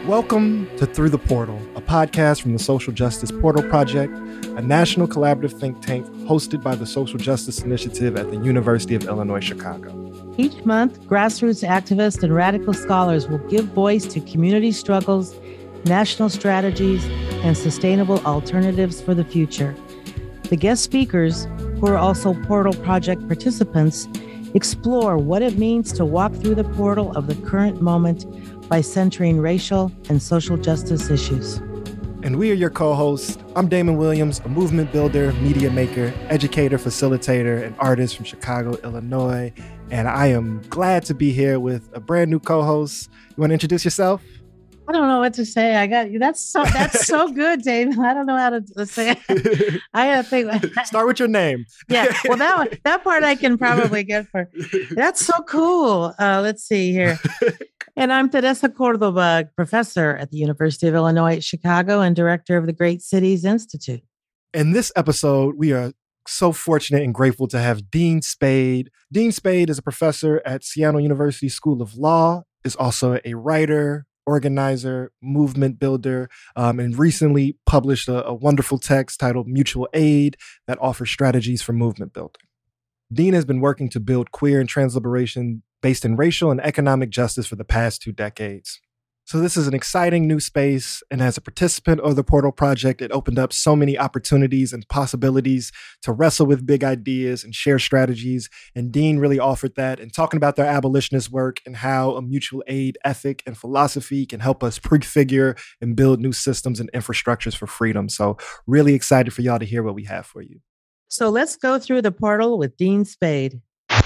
Welcome to Through the Portal, a podcast from the Social Justice Portal Project, a national collaborative think tank hosted by the Social Justice Initiative at the University of Illinois, Chicago. Each month, grassroots activists and radical scholars will give voice to community struggles, national strategies, and sustainable alternatives for the future. The guest speakers, who are also Portal Project participants, explore what it means to walk through the portal of the current moment by centering racial and social justice issues. And we are your co-hosts. I'm Damon Williams, a movement builder, media maker, educator, facilitator, and artist from Chicago, Illinois. And I am glad to be here with a brand new co-host. You want to introduce yourself? I don't know what to say. I got you. That's so good, Damon. I don't know how to say it. I gotta think. Start with your name. Yeah. Well, that part I can probably get for. That's so cool. Let's see here. And I'm Teresa Cordova, professor at the University of Illinois at Chicago and director of the Great Cities Institute. In this episode, we are so fortunate and grateful to have Dean Spade. Dean Spade is a professor at Seattle University School of Law, is also a writer, organizer, movement builder, and recently published a wonderful text titled Mutual Aid that offers strategies for movement building. Dean has been working to build queer and trans liberation based in racial and economic justice for the past 2 decades. So this is an exciting new space, and as a participant of the Portal Project, it opened up so many opportunities and possibilities to wrestle with big ideas and share strategies, and Dean really offered that in talking about their abolitionist work and how a mutual aid ethic and philosophy can help us prefigure and build new systems and infrastructures for freedom. So really excited for y'all to hear what we have for you. So let's go through the portal with Dean Spade.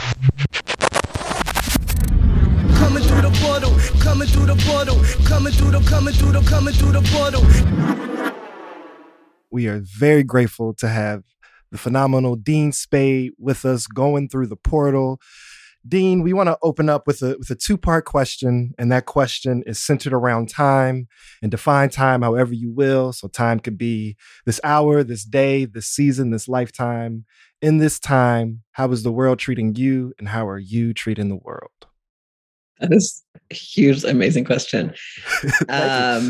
Coming through the portal, coming through the portal, coming through the portal. We are very grateful to have the phenomenal Dean Spade with us going through the portal. Dean, we want to open up with a 2-part question, and that question is centered around time, and define time however you will. So time could be this hour, this day, this season, this lifetime. In this time, how is the world treating you, and how are you treating the world? That is a huge, amazing question. I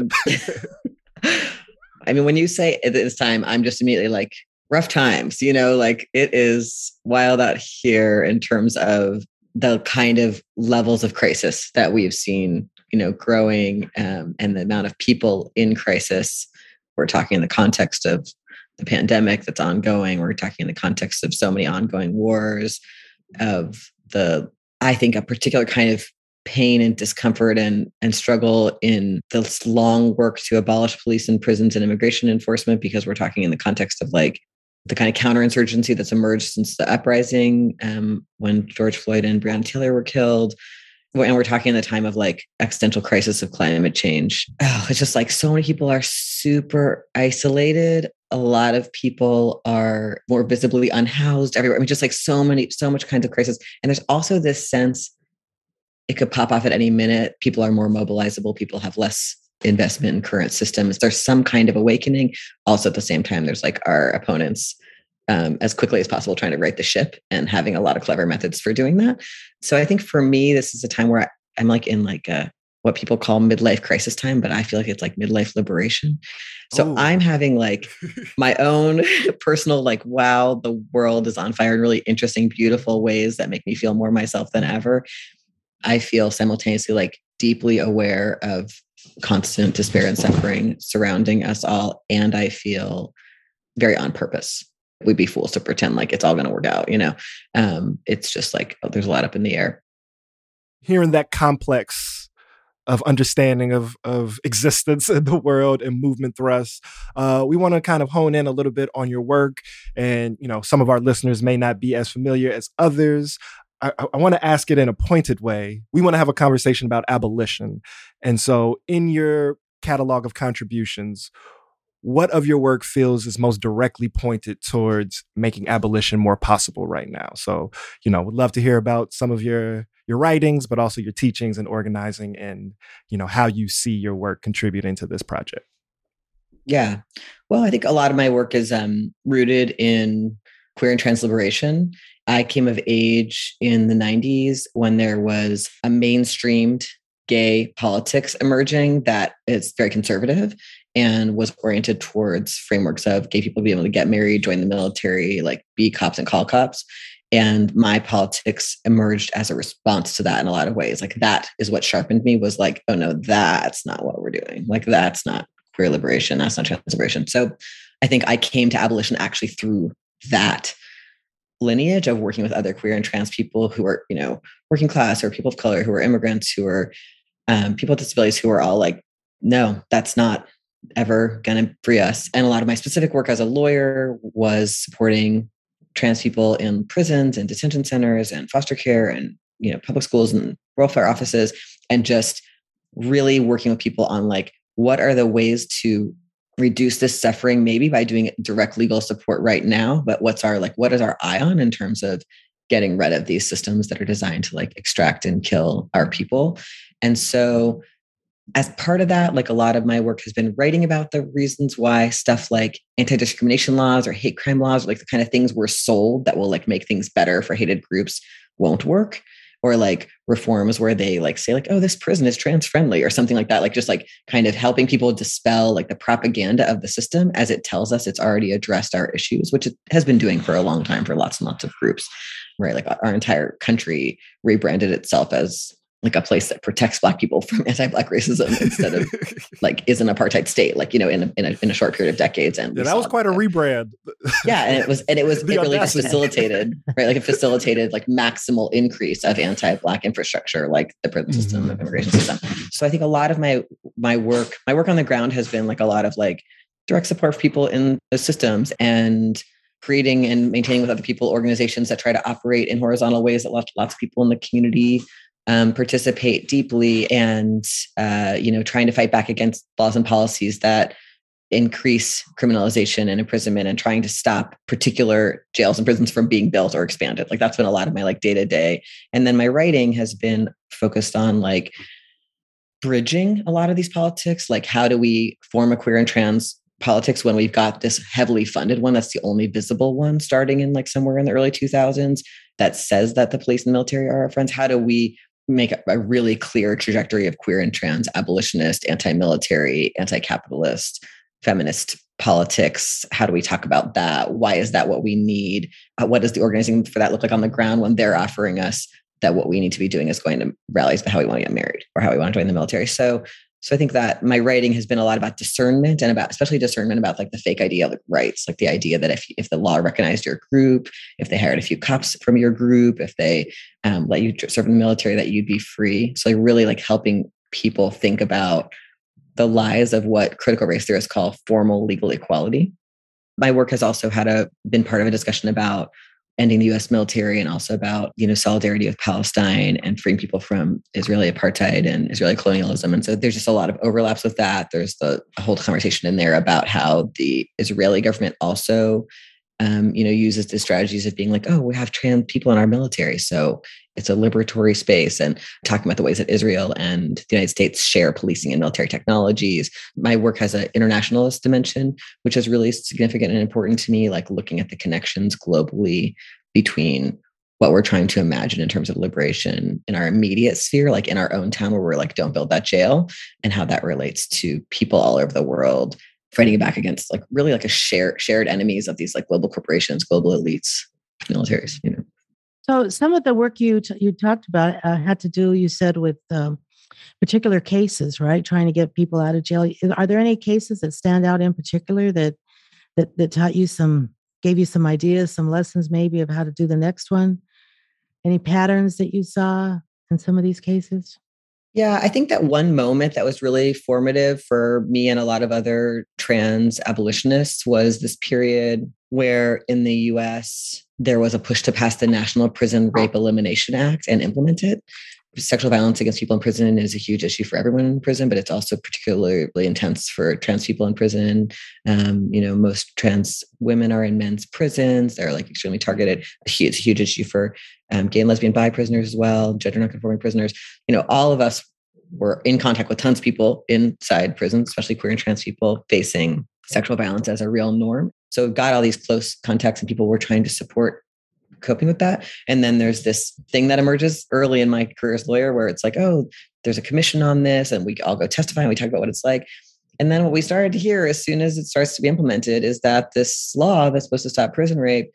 mean, when you say at this time, I'm just immediately like, rough times, like it is wild out here in terms of the kind of levels of crisis that we've seen, growing and the amount of people in crisis. We're talking in the context of the pandemic that's ongoing. We're talking in the context of so many ongoing wars, of I think, a particular kind of pain and discomfort and struggle in this long work to abolish police and prisons and immigration enforcement, because we're talking in the context of like the kind of counterinsurgency that's emerged since the uprising when George Floyd and Breonna Taylor were killed. And we're talking in the time of like existential crisis of climate change. Oh, it's just like so many people are super isolated. A lot of people are more visibly unhoused everywhere. I mean, just like so much kinds of crisis. And there's also this sense it could pop off at any minute. People are more mobilizable. People have less investment in current systems. There's some kind of awakening. Also, at the same time, there's like our opponents as quickly as possible trying to right the ship and having a lot of clever methods for doing that. So I think for me, this is a time where I'm like in like what people call midlife crisis time, but I feel like it's like midlife liberation. So I'm having like my own personal, like, wow, the world is on fire in really interesting, beautiful ways that make me feel more myself than ever. I feel simultaneously like deeply aware of constant despair and suffering surrounding us all. And I feel very on purpose. We'd be fools to pretend like it's all going to work out, It's just like, there's a lot up in the air. Hearing that complex of understanding of existence in the world and movement thrusts, we want to kind of hone in a little bit on your work. And, some of our listeners may not be as familiar as others. I want to ask it in a pointed way. We want to have a conversation about abolition. And so in your catalog of contributions, what of your work feels is most directly pointed towards making abolition more possible right now? So, would love to hear about some of your writings, but also your teachings and organizing and, how you see your work contributing to this project. Yeah. Well, I think a lot of my work is rooted in queer and trans liberation. I came of age in the 90s when there was a mainstreamed gay politics emerging that is very conservative and was oriented towards frameworks of gay people being able to get married, join the military, like be cops and call cops. And my politics emerged as a response to that in a lot of ways. Like that is what sharpened me, was like, oh no, that's not what we're doing. Like that's not queer liberation. That's not trans liberation. So I think I came to abolition actually through that lineage of working with other queer and trans people who are, you know, working class or people of color, who are immigrants, who are people with disabilities, who are all like, no, that's not ever going to free us. And a lot of my specific work as a lawyer was supporting trans people in prisons and detention centers and foster care and, you know, public schools and welfare offices, and just really working with people on like, what are the ways to reduce this suffering, maybe by doing direct legal support right now, but what is our eye on in terms of getting rid of these systems that are designed to like extract and kill our people. And so as part of that, like a lot of my work has been writing about the reasons why stuff like anti-discrimination laws or hate crime laws, like the kind of things we're sold that will like make things better for hated groups, won't work. Or like reforms where they like say like, oh, this prison is trans friendly or something like that. Like just like kind of helping people dispel like the propaganda of the system as it tells us it's already addressed our issues, which it has been doing for a long time for lots and lots of groups, right? Like our entire country rebranded itself as like a place that protects Black people from anti-Black racism instead of like is an apartheid state, like, you know, in a short period of decades. And yeah, that was quite a rebrand. Yeah. And it really just facilitated, right? Like it facilitated like maximal increase of anti-Black infrastructure, like the prison system, the immigration system. So I think a lot of my work on the ground has been like a lot of like direct support for people in those systems and creating and maintaining with other people organizations that try to operate in horizontal ways that lots of people in the community participate deeply, and you know, trying to fight back against laws and policies that increase criminalization and imprisonment, and trying to stop particular jails and prisons from being built or expanded. Like that's been a lot of my like day to day. And then my writing has been focused on like bridging a lot of these politics. Like how do we form a queer and trans politics when we've got this heavily funded one that's the only visible one starting in like somewhere in the early 2000s that says that the police and the military are our friends? How do we make a really clear trajectory of queer and trans abolitionist, anti-military, anti-capitalist, feminist politics? How do we talk about that? Why is that what we need? What does the organizing for that look like on the ground when they're offering us that what we need to be doing is going to rallies about how we want to get married or how we want to join the military? So I think that my writing has been a lot about discernment, and about especially discernment about like the fake idea of like rights, like the idea that if the law recognized your group, if they hired a few cops from your group, if they let you serve in the military, that you'd be free. So like really like helping people think about the lies of what critical race theorists call formal legal equality. My work has also been part of a discussion about ending the U.S. military, and also about, you know, solidarity with Palestine and freeing people from Israeli apartheid and Israeli colonialism. And so there's just a lot of overlaps with that. There's a whole conversation in there about how the Israeli government also, you know, uses the strategies of being like, oh, we have trans people in our military, so it's a liberatory space, and talking about the ways that Israel and the United States share policing and military technologies. My work has an internationalist dimension, which is really significant and important to me, like looking at the connections globally between what we're trying to imagine in terms of liberation in our immediate sphere, like in our own town where we're like, don't build that jail, and how that relates to people all over the world fighting back against like really like a shared enemies of these like global corporations, global elites, militaries, you know. So some of the work you talked about had to do, you said, with particular cases, right? Trying to get people out of jail. Are there any cases that stand out in particular that taught you gave you some ideas, some lessons maybe of how to do the next one? Any patterns that you saw in some of these cases? Yeah, I think that one moment that was really formative for me and a lot of other trans abolitionists was this period where in the US, there was a push to pass the National Prison Rape Elimination Act and implement it. Sexual violence against people in prison is a huge issue for everyone in prison, but it's also particularly intense for trans people in prison. You know, most trans women are in men's prisons. They're like extremely targeted. It's a huge issue for gay and lesbian bi prisoners as well, gender nonconforming prisoners. You know, all of us were in contact with tons of people inside prisons, especially queer and trans people facing sexual violence as a real norm. So got all these close contacts, and people were trying to support coping with that. And then there's this thing that emerges early in my career as a lawyer where it's like, oh, there's a commission on this and we all go testify and we talk about what it's like. And then what we started to hear as soon as it starts to be implemented is that this law that's supposed to stop prison rape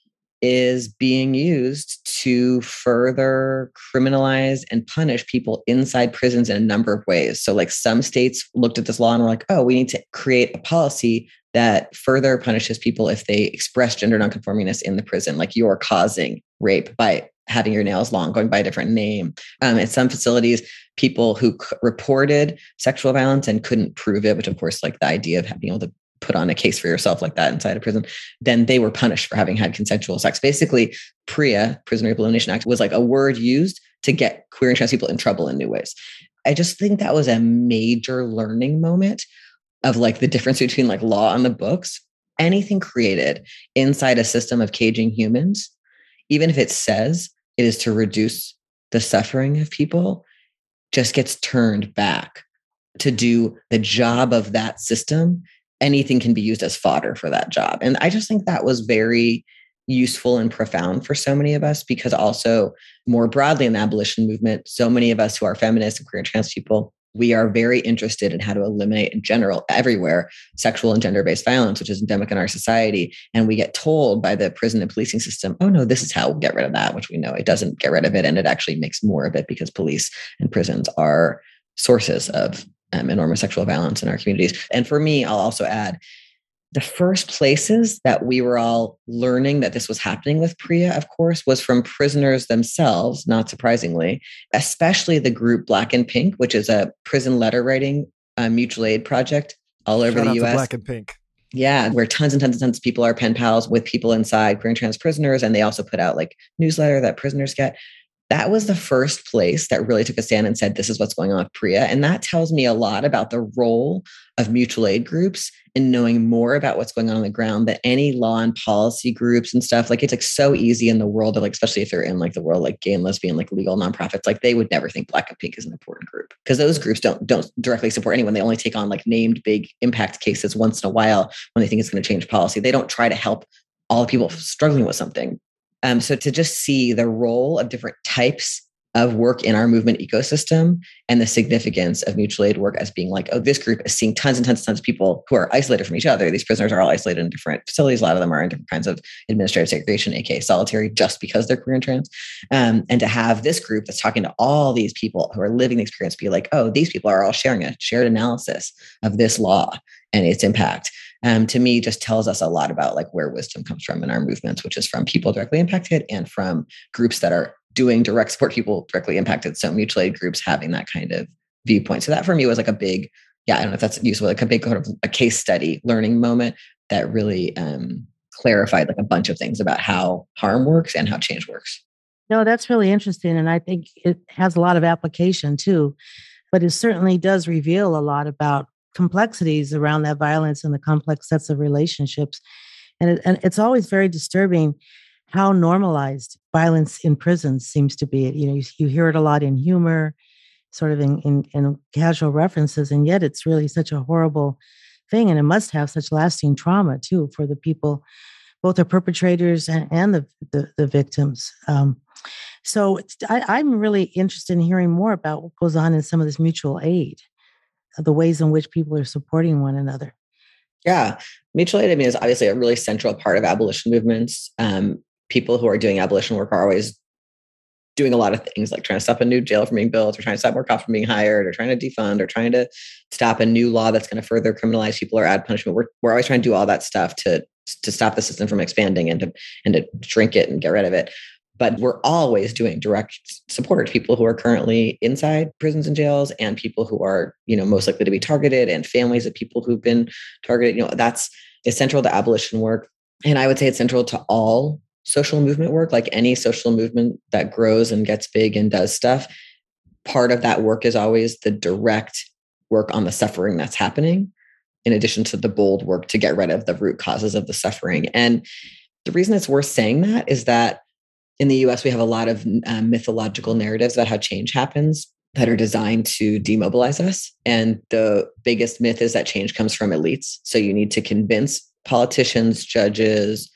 is being used to further criminalize and punish people inside prisons in a number of ways. So like some states looked at this law and were like, oh, we need to create a policy that further punishes people if they express gender nonconformingness in the prison, like you're causing rape by having your nails long, going by a different name. At some facilities, people who reported sexual violence and couldn't prove it, which of course, like the idea of being able to put on a case for yourself like that inside a prison, then they were punished for having had consensual sex. Basically, PREA, Prison Rape Elimination Act, was like a word used to get queer and trans people in trouble in new ways. I just think that was a major learning moment of like the difference between like law on the books, anything created inside a system of caging humans, even if it says it is to reduce the suffering of people, just gets turned back to do the job of that system. Anything can be used as fodder for that job. And I just think that was very useful and profound for so many of us, because also more broadly in the abolition movement, so many of us who are feminists and queer and trans people, we are very interested in how to eliminate in general, everywhere, sexual and gender-based violence, which is endemic in our society. And we get told by the prison and policing system, oh no, this is how we'll get rid of that, which we know it doesn't get rid of it. And it actually makes more of it because police and prisons are sources of enormous sexual violence in our communities. And for me, I'll also add, the first places that we were all learning that this was happening with PREA, of course, was from prisoners themselves, not surprisingly, especially the group Black and Pink, which is a prison letter writing mutual aid project all over the US. Black and Pink. Yeah, where tons and tons and tons of people are pen pals with people inside queer and trans prisoners. And they also put out like newsletter that prisoners get. That was the first place that really took a stand and said, this is what's going on with PREA. And that tells me a lot about the role of mutual aid groups in knowing more about what's going on the ground than any law and policy groups and stuff. Like it's like so easy in the world of like, especially if they're in like the world, like gay and lesbian, like legal nonprofits, like they would never think Black and Pink is an important group because those groups don't directly support anyone. They only take on like named big impact cases once in a while when they think it's going to change policy. They don't try to help all the people struggling with something. So to just see the role of different types of work in our movement ecosystem and the significance of mutual aid work as being like, oh, this group is seeing tons and tons and tons of people who are isolated from each other. These prisoners are all isolated in different facilities. A lot of them are in different kinds of administrative segregation, aka solitary, just because they're queer and trans. And to have this group that's talking to all these people who are living the experience be like, oh, these people are all sharing a shared analysis of this law and its impact. To me, just tells us a lot about like where wisdom comes from in our movements, which is from people directly impacted and from groups that are doing direct support people directly impacted. So mutual aid groups having that kind of viewpoint. So that for me was like a big, I don't know if that's useful, like a big kind of a case study learning moment that really clarified like a bunch of things about how harm works and how change works. No, that's really interesting. And I think it has a lot of application too, but it certainly does reveal a lot about complexities around that violence and the complex sets of relationships. And it's always very disturbing how normalized violence in prisons seems to be. You know, you hear it a lot in humor, sort of in casual references, and yet it's really such a horrible thing. And it must have such lasting trauma too for the people, both the perpetrators and the victims. So I'm really interested in hearing more about what goes on in some of this mutual aid, the ways in which people are supporting one another. Yeah. Mutual aid, I mean, is obviously a really central part of abolition movements. People who are doing abolition work are always doing a lot of things, like trying to stop a new jail from being built, or trying to stop more cops from being hired, or trying to defund, or trying to stop a new law that's going to further criminalize people or add punishment. We're always trying to do all that stuff to stop the system from expanding and to shrink it and get rid of it. But we're always doing direct support to people who are currently inside prisons and jails, and people who are, most likely to be targeted, and families of people who've been targeted. That's essential to abolition work. And I would say it's central to all social movement work, like any social movement that grows and gets big and does stuff. Part of that work is always the direct work on the suffering that's happening, in addition to the bold work to get rid of the root causes of the suffering. And the reason it's worth saying that is that in the US, we have a lot of mythological narratives about how change happens that are designed to demobilize us. And the biggest myth is that change comes from elites. So you need to convince politicians, judges,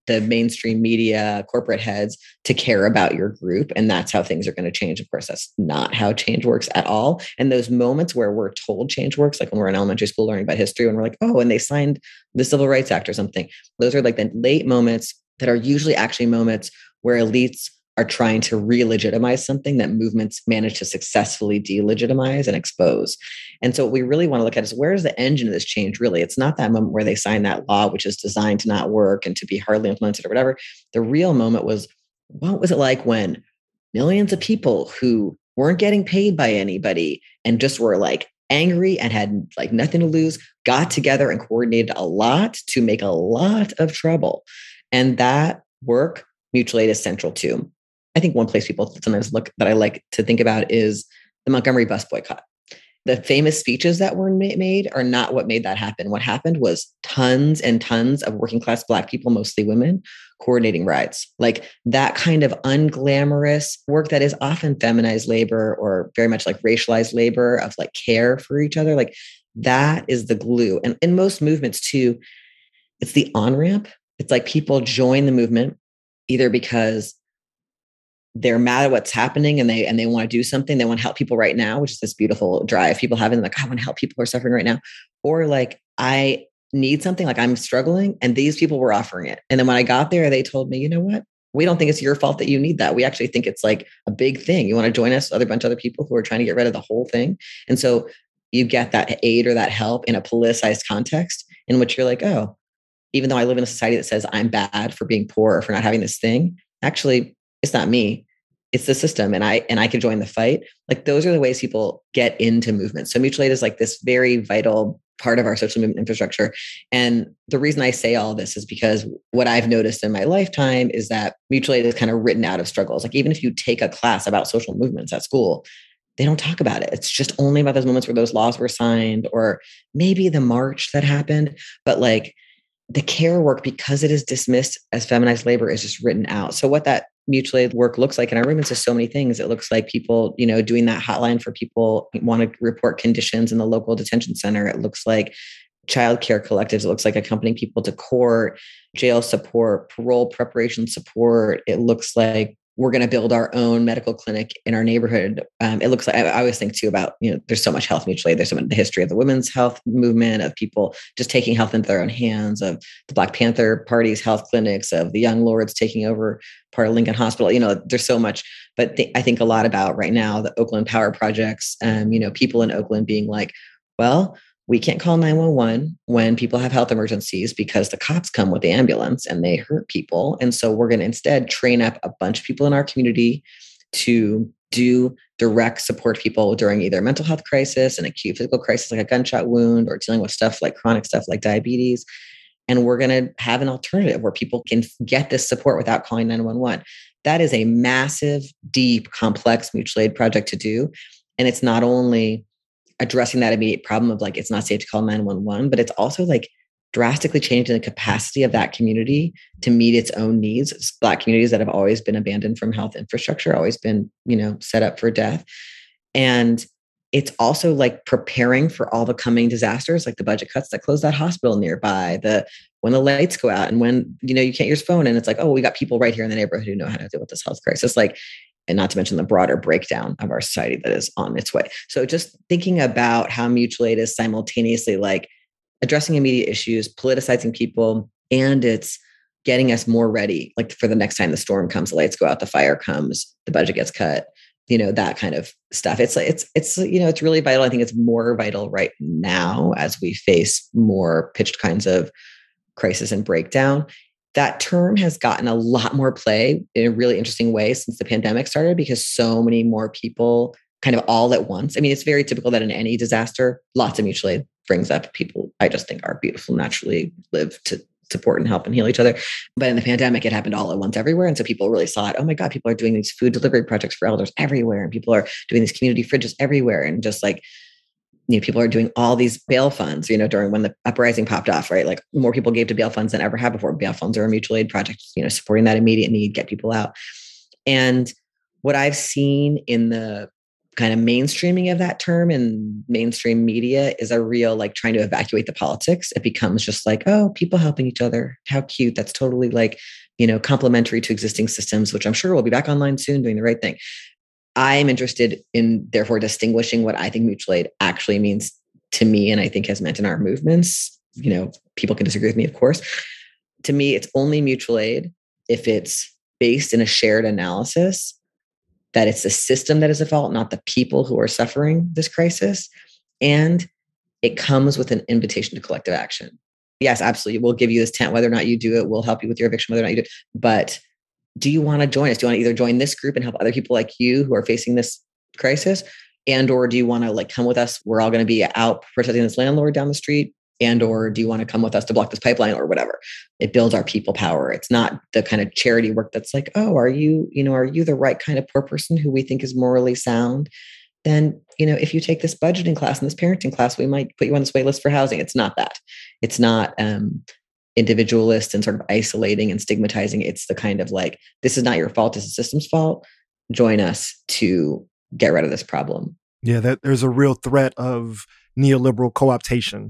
the mainstream media, corporate heads to care about your group. And that's how things are going to change. Of course, that's not how change works at all. And those moments where we're told change works, like when we're in elementary school learning about history, when we're like, oh, and they signed the Civil Rights Act or something. Those are like the late moments that are usually actually moments where elites are trying to re-legitimize something that movements manage to successfully delegitimize and expose. And so what we really want to look at is, where's the engine of this change really? It's not that moment where they sign that law, which is designed to not work and to be hardly implemented or whatever. The real moment was, what was it like when millions of people who weren't getting paid by anybody and just were like angry and had like nothing to lose, got together and coordinated a lot to make a lot of trouble. And that work mutual aid is central to. I think one place people sometimes look that I like to think about is the Montgomery bus boycott. The famous speeches that were made are not what made that happen. What happened was tons and tons of working class Black people, mostly women, coordinating rides. Like that kind of unglamorous work that is often feminized labor or very much like racialized labor of like care for each other. Like that is the glue. And in most movements too, it's the on-ramp. It's like people join the movement either because they're mad at what's happening and they want to do something. They want to help people right now, which is this beautiful drive people have in like, I want to help people who are suffering right now. Or like, I need something, like I'm struggling and these people were offering it. And then when I got there, they told me, you know what? We don't think it's your fault that you need that. We actually think it's like a big thing. You want to join us, other bunch of other people who are trying to get rid of the whole thing. And so you get that aid or that help in a politicized context in which you're like, oh, even though I live in a society that says I'm bad for being poor or for not having this thing, actually, it's not me. It's the system. And I can join the fight. Like those are the ways people get into movements. So mutual aid is like this very vital part of our social movement infrastructure. And the reason I say all this is because what I've noticed in my lifetime is that mutual aid is kind of written out of struggles. Like even if you take a class about social movements at school, they don't talk about it. It's just only about those moments where those laws were signed or maybe the march that happened. But like the care work, because it is dismissed as feminized labor, is just written out. So what that mutual aid work looks like in our movements is so many things. It looks like people, doing that hotline for people who want to report conditions in the local detention center. It looks like childcare collectives. It looks like accompanying people to court, jail support, parole preparation support. It looks like we're going to build our own medical clinic in our neighborhood. It looks like, I always think too about, there's so much health mutual aid. There's so much the history of the women's health movement, of people just taking health into their own hands, of the Black Panther Party's health clinics, of the Young Lords taking over part of Lincoln Hospital. There's so much, but I think a lot about right now, the Oakland Power Projects, people in Oakland being like, well, we can't call 911 when people have health emergencies because the cops come with the ambulance and they hurt people. And so we're going to instead train up a bunch of people in our community to do direct support people during either mental health crisis, an acute physical crisis like a gunshot wound, or dealing with stuff like chronic stuff like diabetes. And we're going to have an alternative where people can get this support without calling 911. That is a massive, deep, complex mutual aid project to do. And it's not only addressing that immediate problem of like, it's not safe to call 911, but it's also like drastically changing the capacity of that community to meet its own needs. It's Black communities that have always been abandoned from health infrastructure, always been, set up for death. And it's also like preparing for all the coming disasters, like the budget cuts that close that hospital nearby, when the lights go out and when, you can't use your phone and it's like, oh, we got people right here in the neighborhood who know how to deal with this health crisis. And not to mention the broader breakdown of our society that is on its way. So just thinking about how mutual aid is simultaneously like addressing immediate issues, politicizing people, and it's getting us more ready, like for the next time the storm comes, the lights go out, the fire comes, the budget gets cut, that kind of stuff. It's really vital. I think it's more vital right now as we face more pitched kinds of crisis and breakdown. That term has gotten a lot more play in a really interesting way since the pandemic started, because so many more people kind of all at once. I mean, it's very typical that in any disaster, lots of mutual aid brings up people I just think are beautiful, naturally live to support and help and heal each other. But in the pandemic, it happened all at once everywhere. And so people really saw it. Oh my God, people are doing these food delivery projects for elders everywhere. And people are doing these community fridges everywhere. And just like, people are doing all these bail funds, during when the uprising popped off, right? Like more people gave to bail funds than ever had before. Bail funds are a mutual aid project, supporting that immediate need, get people out. And what I've seen in the kind of mainstreaming of that term in mainstream media is a real like trying to evacuate the politics. It becomes just like, oh, people helping each other. How cute. That's totally like, complementary to existing systems, which I'm sure will be back online soon doing the right thing. I'm interested in therefore distinguishing what I think mutual aid actually means to me, and I think has meant in our movements. People can disagree with me, of course. To me, it's only mutual aid if it's based in a shared analysis that it's the system that is at fault, not the people who are suffering this crisis. And it comes with an invitation to collective action. Yes, absolutely. We'll give you this tent, whether or not you do it. We'll help you with your eviction, whether or not you do it. But do you want to join us? Do you want to either join this group and help other people like you who are facing this crisis? And, or do you want to like come with us? We're all going to be out protecting this landlord down the street. And, or do you want to come with us to block this pipeline or whatever? It builds our people power. It's not the kind of charity work that's like, oh, are you the right kind of poor person who we think is morally sound? Then, if you take this budgeting class and this parenting class, we might put you on this wait list for housing. It's not that. It's not individualist and sort of isolating and stigmatizing. It's the kind of like, this is not your fault. This is the system's fault. Join us to get rid of this problem. Yeah, there's a real threat of neoliberal co-optation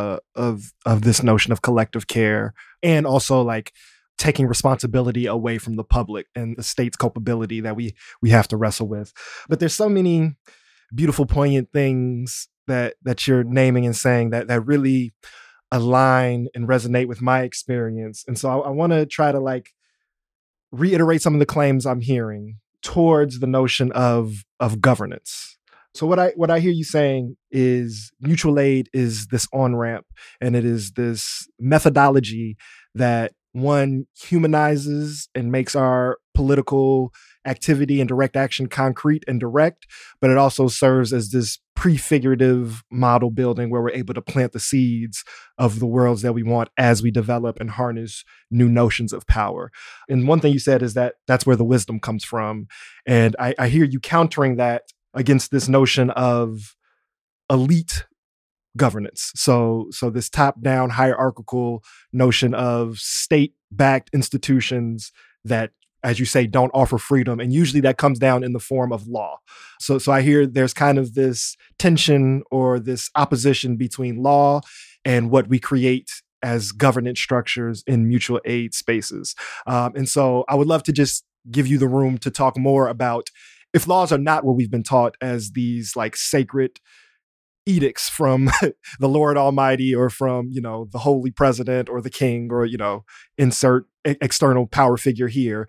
of this notion of collective care, and also like taking responsibility away from the public and the state's culpability that we have to wrestle with. But there's so many beautiful, poignant things that you're naming and saying that really align and resonate with my experience. And so I want to try to like reiterate some of the claims I'm hearing towards the notion of governance. So what I hear you saying is mutual aid is this on-ramp, and it is this methodology that one humanizes and makes our political activity and direct action concrete and direct, but it also serves as this prefigurative model building where we're able to plant the seeds of the worlds that we want as we develop and harness new notions of power. And one thing you said is that that's where the wisdom comes from. And I hear you countering that against this notion of elite governance. So this top-down hierarchical notion of state-backed institutions that, as you say, don't offer freedom. And usually that comes down in the form of law. So I hear there's kind of this tension or this opposition between law and what we create as governance structures in mutual aid spaces. And so I would love to just give you the room to talk more about if laws are not what we've been taught as these like sacred edicts from the Lord Almighty or from, the holy president or the king or, insert external power figure here.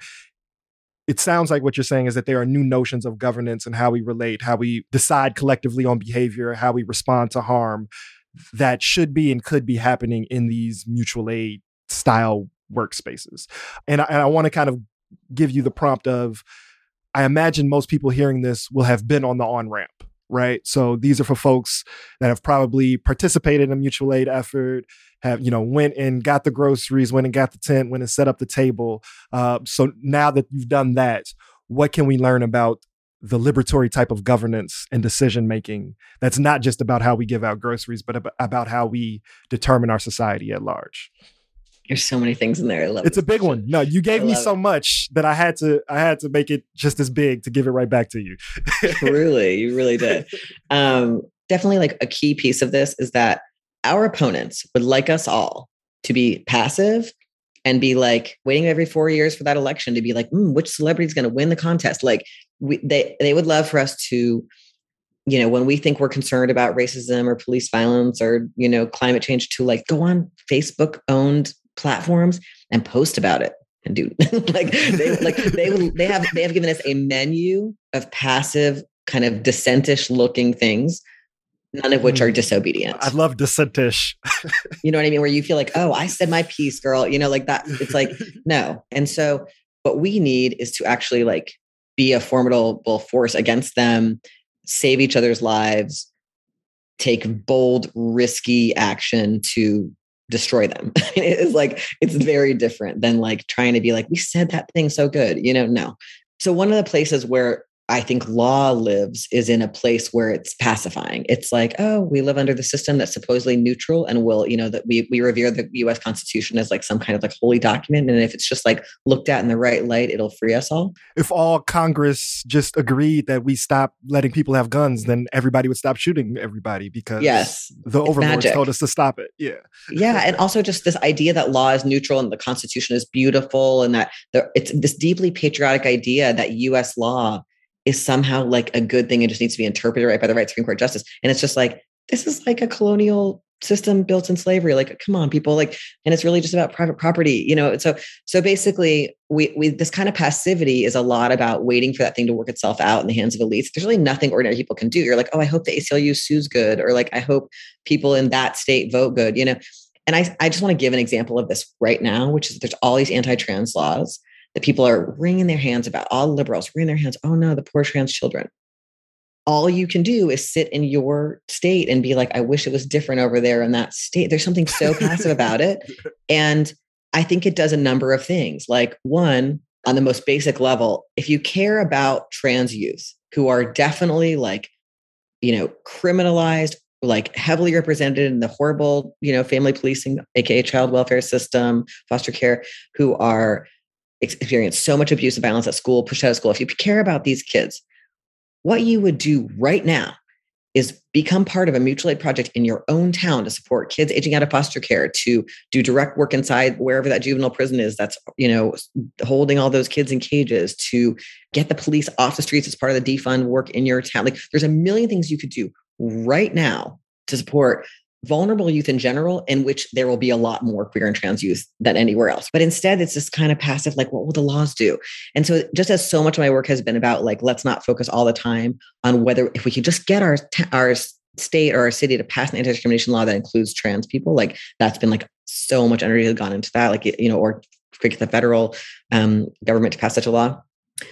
It sounds like what you're saying is that there are new notions of governance and how we relate, how we decide collectively on behavior, how we respond to harm that should be and could be happening in these mutual aid style workspaces. And I want to kind of give you the prompt of, I imagine most people hearing this will have been on the on-ramp, right? So these are for folks that have probably participated in a mutual aid effort, have, went and got the groceries, went and got the tent, went and set up the table. So now that you've done that, what can we learn about the liberatory type of governance and decision-making that's not just about how we give out groceries, but about how we determine our society at large? There's so many things in there. I love it. It's a big one. No, you gave me so much that I had to make it just as big to give it right back to you. Truly, you really did. Definitely like a key piece of this is that our opponents would like us all to be passive and be like waiting every 4 years for that election to be like, which celebrity is going to win the contest? Like they would love for us to, when we think we're concerned about racism or police violence or, climate change, to like go on Facebook owned platforms and post about it and do they have given us a menu of passive kind of dissentish looking things, none of which are disobedient. I love dissentish. You know what I mean? Where you feel like, oh, I said my piece, girl, like that. It's like, no. And so what we need is to actually like be a formidable force against them, save each other's lives, take bold, risky action to destroy them. It's like, it's very different than like trying to be like, we said that thing so good, no. So one of the places where I think law lives is in a place where it's pacifying. It's like, oh, we live under the system that's supposedly neutral and will, that we revere the US Constitution as like some kind of like holy document. And if it's just like looked at in the right light, it'll free us all. If all Congress just agreed that we stop letting people have guns, then everybody would stop shooting everybody because the overlords told us to stop it. Yeah. Yeah. And also just this idea that law is neutral and the Constitution is beautiful, and that it's this deeply patriotic idea that US law is somehow like a good thing and just needs to be interpreted right by the right Supreme Court justice. And it's just like, this is like a colonial system built in slavery. Like, come on, people, like, and it's really just about private property, So basically we this kind of passivity is a lot about waiting for that thing to work itself out in the hands of elites. There's really nothing ordinary people can do. You're like, oh, I hope the ACLU sues good, or like, I hope people in that state vote good, And I just want to give an example of this right now, which is there's all these anti-trans laws that people are wringing their hands about, all liberals wringing their hands. Oh no, the poor trans children. All you can do is sit in your state and be like, I wish it was different over there in that state. There's something so passive about it. And I think it does a number of things. Like, one, on the most basic level, if you care about trans youth who are definitely like, criminalized, like heavily represented in the horrible, family policing, aka child welfare system, foster care, who are experience so much abuse and violence at school, pushed out of school. If you care about these kids, what you would do right now is become part of a mutual aid project in your own town to support kids aging out of foster care, to do direct work inside wherever that juvenile prison is that's, holding all those kids in cages, to get the police off the streets as part of the defund work in your town. Like, there's a million things you could do right now to support vulnerable youth in general, in which there will be a lot more queer and trans youth than anywhere else. But instead, it's this kind of passive, like, what will the laws do? And so just as so much of my work has been about, like, let's not focus all the time on whether, if we could just get our state or our city to pass an anti-discrimination law that includes trans people, like, that's been like so much energy has gone into that, like, or get the federal government to pass such a law.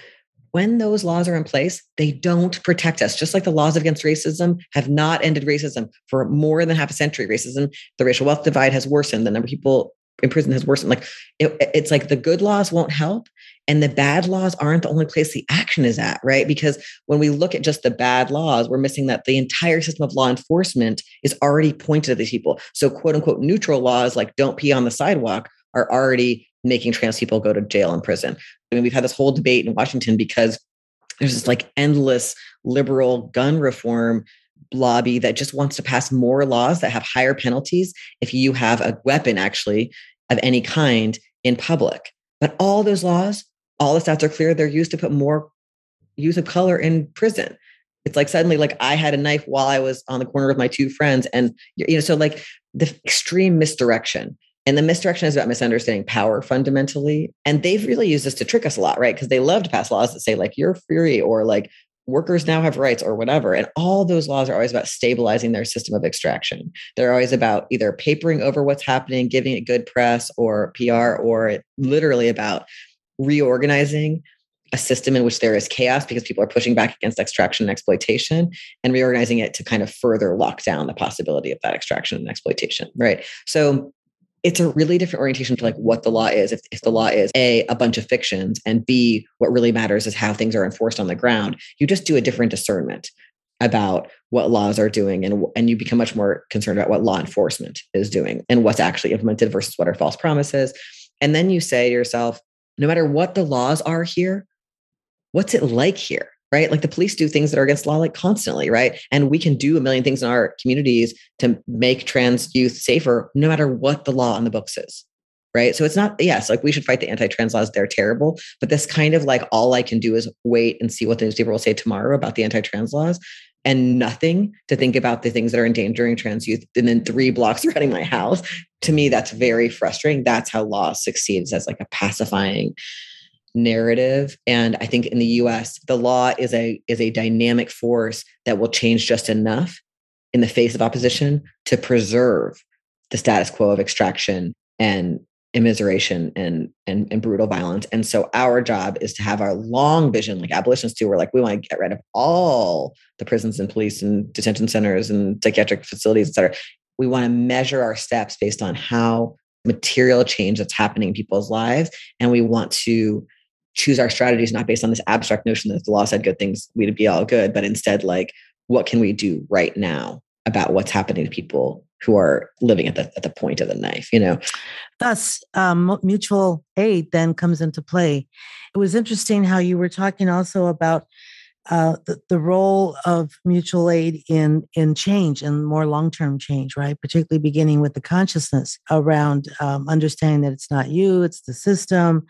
When those laws are in place, they don't protect us. Just like the laws against racism have not ended racism for more than half a century. Racism, the racial wealth divide has worsened. The number of people in prison has worsened. Like, it's like the good laws won't help, and the bad laws aren't the only place the action is at, right? Because when we look at just the bad laws, we're missing that the entire system of law enforcement is already pointed at these people. So quote unquote neutral laws like don't pee on the sidewalk are already making trans people go to jail and prison. I mean, we've had this whole debate in Washington because there's this like endless liberal gun reform lobby that just wants to pass more laws that have higher penalties if you have a weapon actually of any kind in public. But all those laws, all the stats are clear, they're used to put more youth of color in prison. It's like suddenly, like, I had a knife while I was on the corner with my two friends. And, so like the extreme misdirection. And the misdirection is about misunderstanding power fundamentally. And they've really used this to trick us a lot, right? Because they love to pass laws that say like, you're free, or like workers now have rights or whatever. And all those laws are always about stabilizing their system of extraction. They're always about either papering over what's happening, giving it good press or PR, or literally about reorganizing a system in which there is chaos because people are pushing back against extraction and exploitation, and reorganizing it to kind of further lock down the possibility of that extraction and exploitation, right? So it's a really different orientation to like what the law is. If the law is a bunch of fictions, and B, what really matters is how things are enforced on the ground, you just do a different discernment about what laws are doing, and you become much more concerned about what law enforcement is doing and what's actually implemented versus what are false promises. And then you say to yourself, no matter what the laws are here, what's it like here? Right? Like the police do things that are against law like constantly, right? And we can do a million things in our communities to make trans youth safer, no matter what the law on the books is, right? So it's not, yes, like we should fight the anti-trans laws. They're terrible. But this kind of like, all I can do is wait and see what the newspaper will say tomorrow about the anti-trans laws, and nothing to think about the things that are endangering trans youth. And then 3 blocks surrounding my house. To me, that's very frustrating. That's how law succeeds, as like a pacifying narrative. And I think in the US, the law is a dynamic force that will change just enough in the face of opposition to preserve the status quo of extraction and immiseration and brutal violence. And so our job is to have our long vision, like abolitionists do. We're like, we want to get rid of all the prisons and police and detention centers and psychiatric facilities, et cetera. We want to measure our steps based on how material change that's happening in people's lives. And we want to choose our strategies not based on this abstract notion that if the law said good things, we'd be all good, but instead like, what can we do right now about what's happening to people who are living at the point of the knife, you know? Thus, mutual aid then comes into play. It was interesting how you were talking also about the role of mutual aid in change and more long-term change, right? Particularly beginning with the consciousness around understanding that it's not you, it's the system.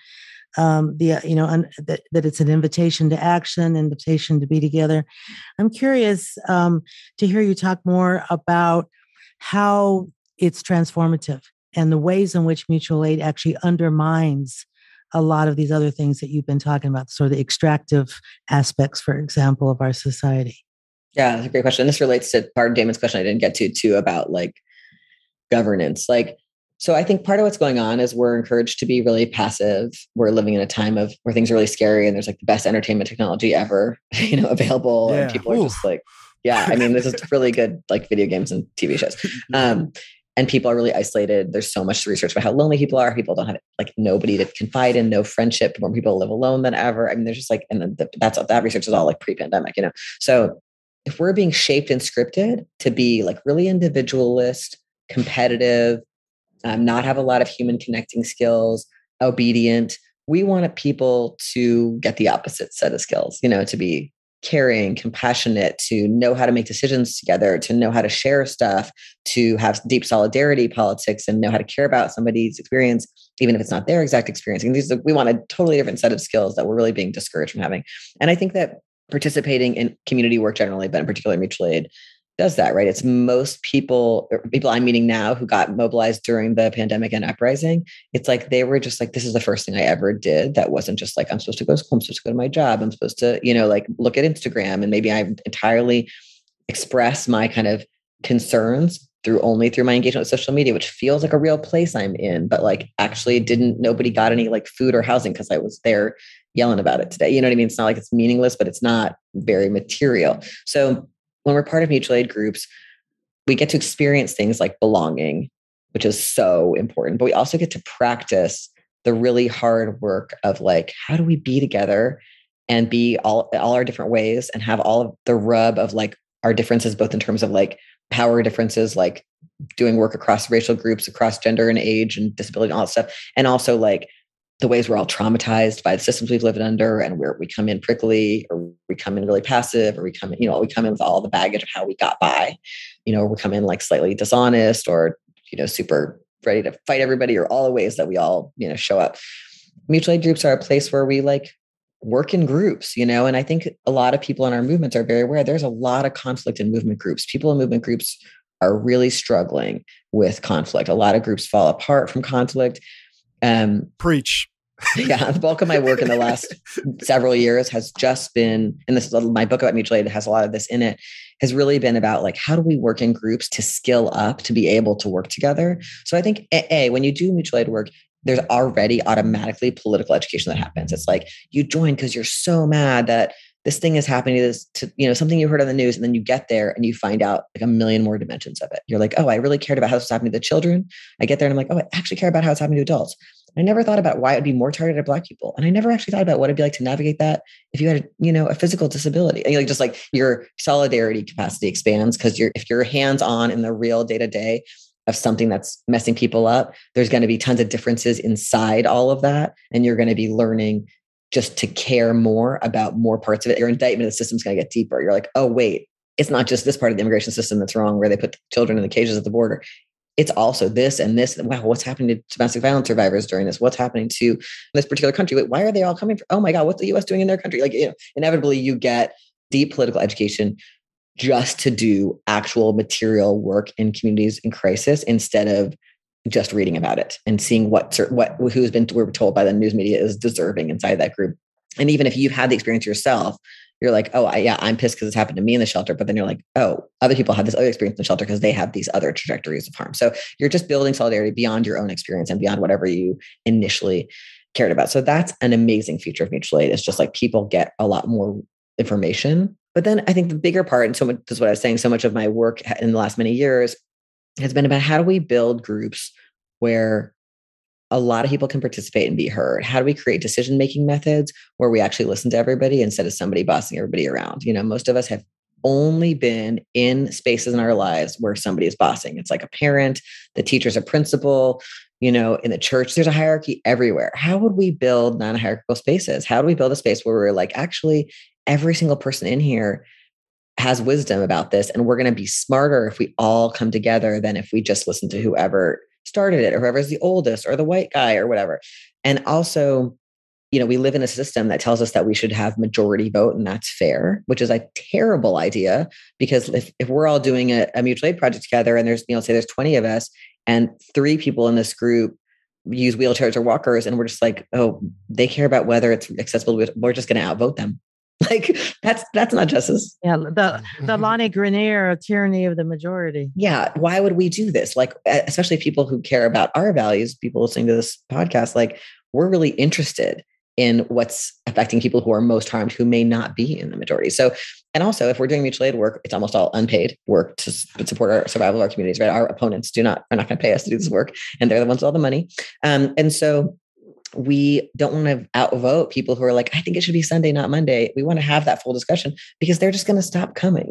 That it's an invitation to action, invitation to be together. I'm curious to hear you talk more about how it's transformative and the ways in which mutual aid actually undermines a lot of these other things that you've been talking about, sort of the extractive aspects, for example, of our society. Yeah, that's a great question. This relates to part of Damon's question I didn't get to too about like governance. Like, so I think part of what's going on is we're encouraged to be really passive. We're living in a time of where things are really scary and there's like the best entertainment technology ever, available. Yeah. And people are just like, yeah, I mean, this is really good, like video games and TV shows. And people are really isolated. There's so much research about how lonely people are. People don't have like nobody to confide in, no friendship. More people live alone than ever. I mean, there's just like, and that research is all like pre-pandemic, So if we're being shaped and scripted to be like really individualist, competitive, not have a lot of human connecting skills, obedient, we want people to get the opposite set of skills, to be caring, compassionate, to know how to make decisions together, to know how to share stuff, to have deep solidarity politics and know how to care about somebody's experience, even if it's not their exact experience. And we want a totally different set of skills that we're really being discouraged from having. And I think that participating in community work generally, but in particular mutual aid, does that, right? It's most people I'm meeting now who got mobilized during the pandemic and uprising. It's like, they were just like, this is the first thing I ever did. That wasn't just like, I'm supposed to go to school. I'm supposed to go to my job. I'm supposed to, like look at Instagram and maybe I entirely express my kind of concerns through my engagement with social media, which feels like a real place I'm in, but like actually nobody got any like food or housing because I was there yelling about it today. You know what I mean? It's not like it's meaningless, but it's not very material. So when we're part of mutual aid groups, we get to experience things like belonging, which is so important, but we also get to practice the really hard work of like, how do we be together and be all our different ways and have all of the rub of like our differences, both in terms of like power differences, like doing work across racial groups, across gender and age and disability and all that stuff. And also like the ways we're all traumatized by the systems we've lived under and where we come in prickly or we come in really passive or we come in with all the baggage of how we got by, or we come in like slightly dishonest or, super ready to fight everybody or all the ways that we all, show up. Mutual aid groups are a place where we like work in groups, and I think a lot of people in our movements are very aware there's a lot of conflict in movement groups. People in movement groups are really struggling with conflict. A lot of groups fall apart from conflict. Preach. Yeah, the bulk of my work in the last several years has just been, and this is my book about mutual aid that has a lot of this in it, has really been about like, how do we work in groups to skill up to be able to work together? So I think when you do mutual aid work, there's already automatically political education that happens. It's like you join because you're so mad that this thing is happening to something you heard on the news. And then you get there and you find out like a million more dimensions of it. You're like, oh, I really cared about how this was happening to the children. I get there and I'm like, oh, I actually care about how it's happening to adults. I never thought about why it would be more targeted at Black people. And I never actually thought about what it'd be like to navigate that if you had, a physical disability. And just like your solidarity capacity expands because if you're hands-on in the real day-to-day of something that's messing people up, there's going to be tons of differences inside all of that. And you're going to be learning just to care more about more parts of it. Your indictment of the system is going to get deeper. You're like, oh, wait, it's not just this part of the immigration system that's wrong where they put children in the cages at the border. It's also this and this. Wow, what's happening to domestic violence survivors during this? What's happening to this particular country? Wait, why are they all coming from? Oh my God, what's the US doing in their country? Like, inevitably you get deep political education just to do actual material work in communities in crisis instead of just reading about it and seeing we're told by the news media is deserving inside that group. And even if you've had the experience yourself, you're like, oh, I'm pissed because it's happened to me in the shelter. But then you're like, oh, other people have this other experience in the shelter because they have these other trajectories of harm. So you're just building solidarity beyond your own experience and beyond whatever you initially cared about. So that's an amazing feature of mutual aid. It's just like people get a lot more information. But then I think the bigger part, and so much is what I was saying, so much of my work in the last many years has been about how do we build groups where a lot of people can participate and be heard? How do we create decision-making methods where we actually listen to everybody instead of somebody bossing everybody around? Most of us have only been in spaces in our lives where somebody is bossing. It's like a parent, the teacher's a principal, in the church, there's a hierarchy everywhere. How would we build non-hierarchical spaces? How do we build a space where we're like, actually, every single person in here has wisdom about this, and we're going to be smarter if we all come together than if we just listen to whoever started it or whoever's the oldest or the white guy or whatever. And also, we live in a system that tells us that we should have majority vote, and that's fair, which is a terrible idea, because if we're all doing a mutual aid project together and there's, say there's 20 of us and 3 people in this group use wheelchairs or walkers, and we're just like, oh, they care about whether it's accessible, we're just going to outvote them. Like that's not justice. Yeah. The Lonnie Grenier tyranny of the majority. Yeah. Why would we do this? Like, especially people who care about our values, people listening to this podcast, like we're really interested in what's affecting people who are most harmed, who may not be in the majority. So, and also if we're doing mutual aid work, it's almost all unpaid work to support our survival of our communities, right? Our opponents are not going to pay us to do this work, and they're the ones with all the money. And so we don't want to outvote people who are like, I think it should be Sunday, not Monday. We want to have that full discussion because they're just going to stop coming,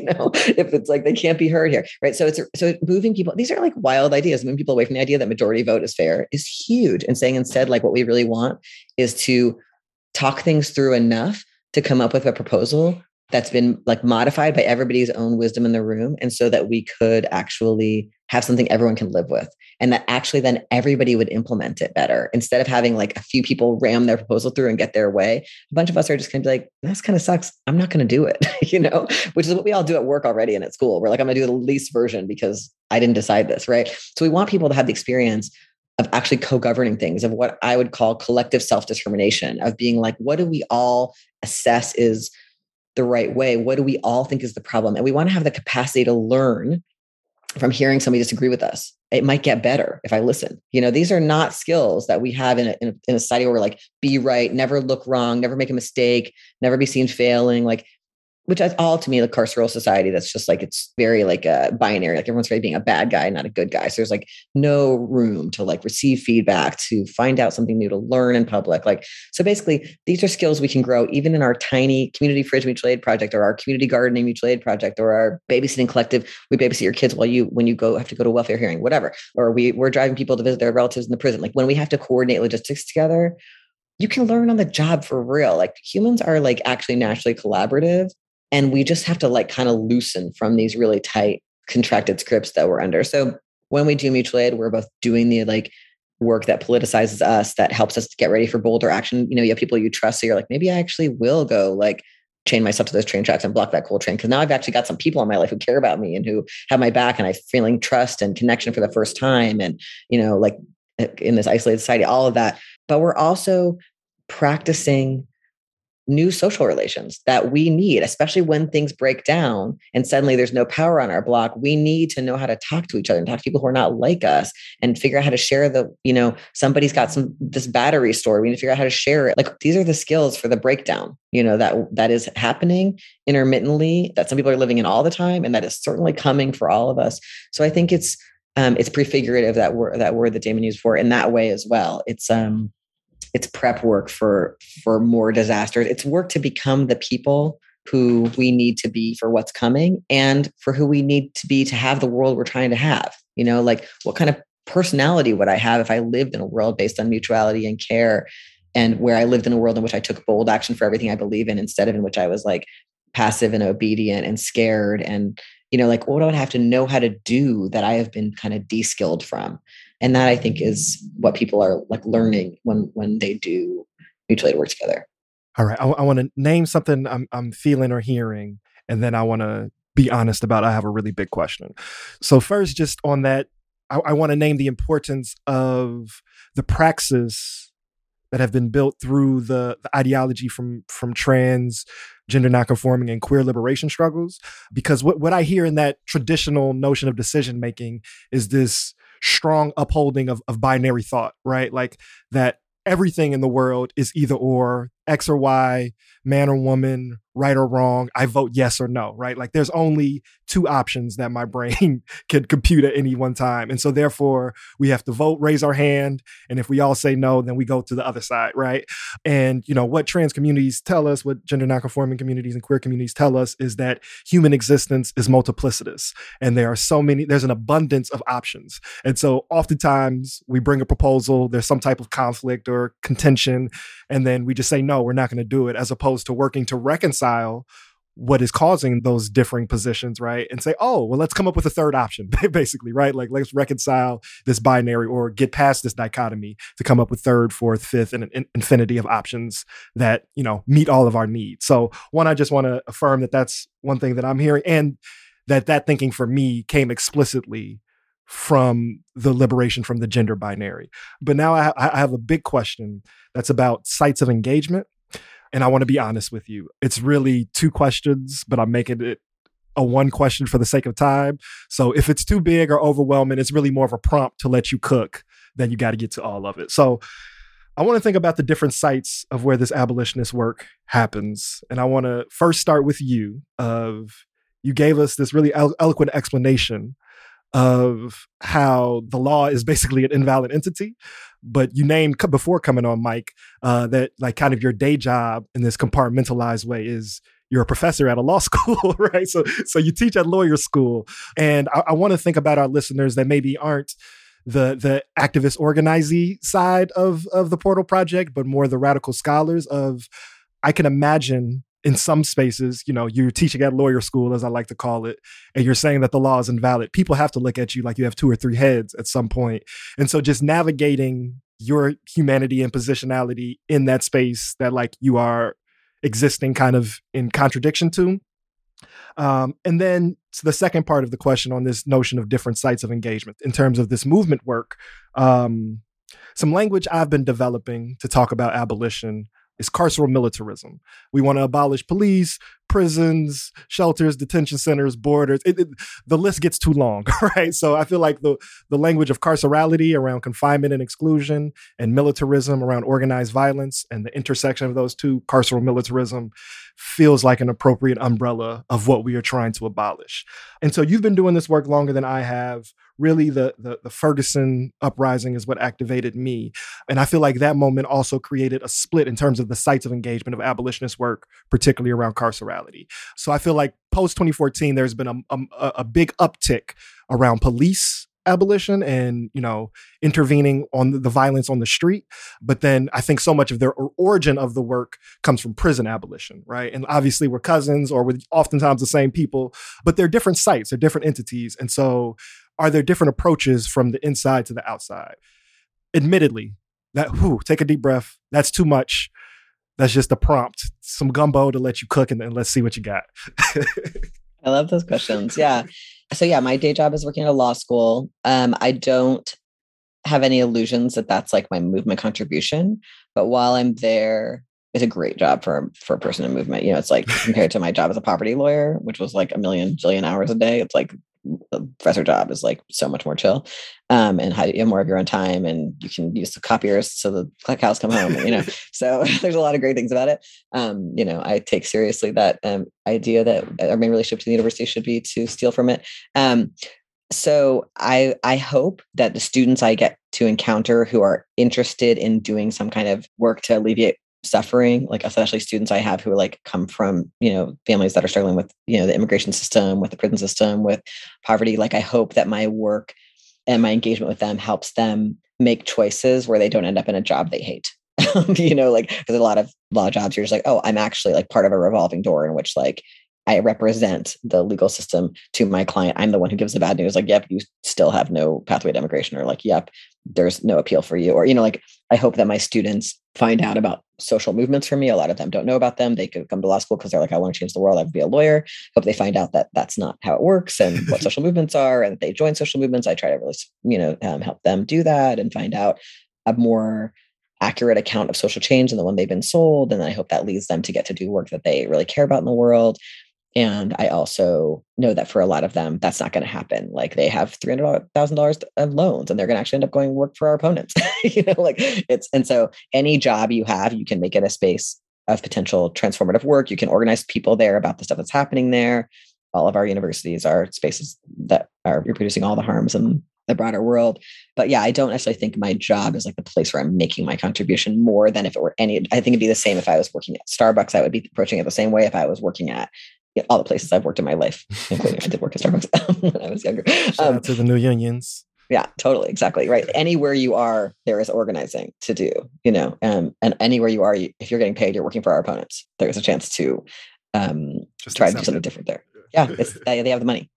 if it's like they can't be heard here, right? So moving people, these are like wild ideas. Moving people away from the idea that majority vote is fair is huge. And saying instead, like what we really want is to talk things through enough to come up with a proposal that's been like modified by everybody's own wisdom in the room. And so that we could actually have something everyone can live with, and that actually then everybody would implement it better. Instead of having like a few people ram their proposal through and get their way, a bunch of us are just going to be like, this kind of sucks. I'm not going to do it, which is what we all do at work already and at school. We're like, I'm going to do the least version because I didn't decide this, right? So we want people to have the experience of actually co-governing things, of what I would call collective self-determination, of being like, what do we all assess is the right way? What do we all think is the problem? And we want to have the capacity to learn from hearing somebody disagree with us. It might get better if I listen. These are not skills that we have in a society where we're like, be right, never look wrong, never make a mistake, never be seen failing. Like, which is all to me the carceral society. That's just like, it's very like a binary, like everyone's ready being a bad guy, not a good guy. So there's like no room to like receive feedback, to find out something new, to learn in public. Like, so basically these are skills we can grow even in our tiny community fridge mutual aid project, or our community gardening mutual aid project, or our babysitting collective. We babysit your kids when you have to go to a welfare hearing, whatever. Or we're driving people to visit their relatives in the prison. Like when we have to coordinate logistics together, you can learn on the job for real. Like humans are like actually naturally collaborative. And we just have to like kind of loosen from these really tight contracted scripts that we're under. So when we do mutual aid, we're both doing the like work that politicizes us, that helps us to get ready for bolder action. You have people you trust. So you're like, maybe I actually will go like chain myself to those train tracks and block that coal train. Cause now I've actually got some people in my life who care about me and who have my back, and I'm feeling trust and connection for the first time. And, like in this isolated society, all of that. But we're also practicing new social relations that we need, especially when things break down and suddenly there's no power on our block. We need to know how to talk to each other and talk to people who are not like us, and figure out how to share somebody's got this battery story. We need to figure out how to share it. Like these are the skills for the breakdown, that is happening intermittently, that some people are living in all the time. And that is certainly coming for all of us. So I think it's prefigurative, that word that Damon used for in that way as well. It's prep work for more disasters. It's work to become the people who we need to be for what's coming, and for who we need to be to have the world we're trying to have. Like what kind of personality would I have if I lived in a world based on mutuality and care, and where I lived in a world in which I took bold action for everything I believe in, instead of in which I was like passive and obedient and scared, and like what do I have to know how to do that I have been kind of de-skilled from? And that I think is what people are like learning when they do mutual aid work together. All right. I want to name something I'm feeling or hearing, and then I want to be honest about, I have a really big question. So first, just on that, I want to name the importance of the praxis that have been built through the ideology from trans, gender nonconforming, and queer liberation struggles. Because what I hear in that traditional notion of decision making is this strong upholding of binary thought, right? Like that everything in the world is either or, X or Y, man or woman, right or wrong. I vote yes or no, right? Like there's only two options that my brain can compute at any one time. And so therefore we have to vote, raise our hand. And if we all say no, then we go to the other side, right? And, you know, what trans communities tell us, what gender nonconforming communities and queer communities tell us is that human existence is multiplicitous. And there are so many, there's an abundance of options. And so oftentimes we bring a proposal, there's some type of conflict or contention, and then we just say, no, we're not going to do it, as opposed to working to reconcile what is causing those differing positions, right? And say, oh, well, let's come up with a third option, basically, right? Like, let's reconcile this binary or get past this dichotomy to come up with third, fourth, fifth, and an infinity of options that, you know, meet all of our needs. So one, I just want to affirm that that's one thing that I'm hearing, and that thinking for me came explicitly from the liberation from the gender binary. But now I have a big question that's about sites of engagement. And I want to be honest with you. It's really two questions, but I'm making it a one question for the sake of time. So if it's too big or overwhelming, it's really more of a prompt to let you cook than you got to get to all of it. So I want to think about the different sites of where this abolitionist work happens. And I want to first start with you. You gave us this really eloquent explanation of how the law is basically an invalid entity. But you named before coming on, Mike, that like kind of your day job in this compartmentalized way is you're a professor at a law school, right? So you teach at lawyer school. And I want to think about our listeners that maybe aren't the activist organizing side of the Portal Project, but more the radical scholars of, I can imagine in some spaces, you know, you're teaching at lawyer school, as I like to call it, and you're saying that the law is invalid. People have to look at you like you have two or three heads at some point. And so just navigating your humanity and positionality in that space that like you are existing kind of in contradiction to. And then to the second part of the question on this notion of different sites of engagement in terms of this movement work, some language I've been developing to talk about abolition is carceral militarism. We want to abolish police, prisons, shelters, detention centers, borders. The list gets too long, right? So I feel like the language of carcerality around confinement and exclusion, and militarism around organized violence, and the intersection of those two, carceral militarism, feels like an appropriate umbrella of what we are trying to abolish. And so you've been doing this work longer than I have. Really, the Ferguson uprising is what activated me. And I feel like that moment also created a split in terms of the sites of engagement of abolitionist work, particularly around carcerality. So I feel like post-2014, there's been a big uptick around police abolition and, you know, intervening on the violence on the street. But then I think so much of their origin of the work comes from prison abolition, right? And obviously we're cousins, or we're oftentimes the same people, but they're different sites, they're different entities. And so are there different approaches from the inside to the outside? Admittedly, take a deep breath. That's too much. That's just a prompt, some gumbo to let you cook, and then let's see what you got. I love those questions. Yeah. So yeah, my day job is working at a law school. I don't have any illusions that that's like my movement contribution, but while I'm there, it's a great job for a person in movement. You know, it's like compared to my job as a property lawyer, which was like a jillion hours a day. It's like the professor job is like so much more chill, and you have more of your own time, and you can use the copiers so the cows come home. You know, so there's a lot of great things about it. You know, I take seriously that idea that our main relationship to the university should be to steal from it. So I hope that the students I get to encounter who are interested in doing some kind of work to alleviate suffering, like especially students I have who like come from, you know, families that are struggling with, you know, the immigration system, with the prison system, with poverty. Like I hope that my work and my engagement with them helps them make choices where they don't end up in a job they hate. You know, like because a lot of law jobs, you're just like, oh, I'm actually like part of a revolving door in which like I represent the legal system to my client. I'm the one who gives the bad news. Like, yep, you still have no pathway to immigration, or like, yep, there's no appeal for you. Or, you know, like, I hope that my students find out about social movements for me. A lot of them don't know about them. They could come to law school because they're like, I want to change the world. I would be a lawyer. Hope they find out that that's not how it works and what social movements are, and that they join social movements. I try to really, you know, help them do that and find out a more accurate account of social change than the one they've been sold. And I hope that leads them to get to do work that they really care about in the world. And I also know that for a lot of them, that's not going to happen. Like they have $300,000 of loans, and they're going to actually end up going work for our opponents. You know, like and so any job you have, you can make it a space of potential transformative work. You can organize people there about the stuff that's happening there. All of our universities are spaces that are reproducing all the harms in the broader world. But yeah, I don't necessarily think my job is like the place where I'm making my contribution more than if it were any. I think it'd be the same if I was working at Starbucks. I would be approaching it the same way if I was working at all the places I've worked in my life, including I did work at Starbucks when I was younger. Shout out to the new unions. Yeah, totally. Exactly. Right. Anywhere you are, there is organizing to do, and anywhere you are, if you're getting paid, you're working for our opponents. There's a chance to try to do something different there. Yeah. They have the money.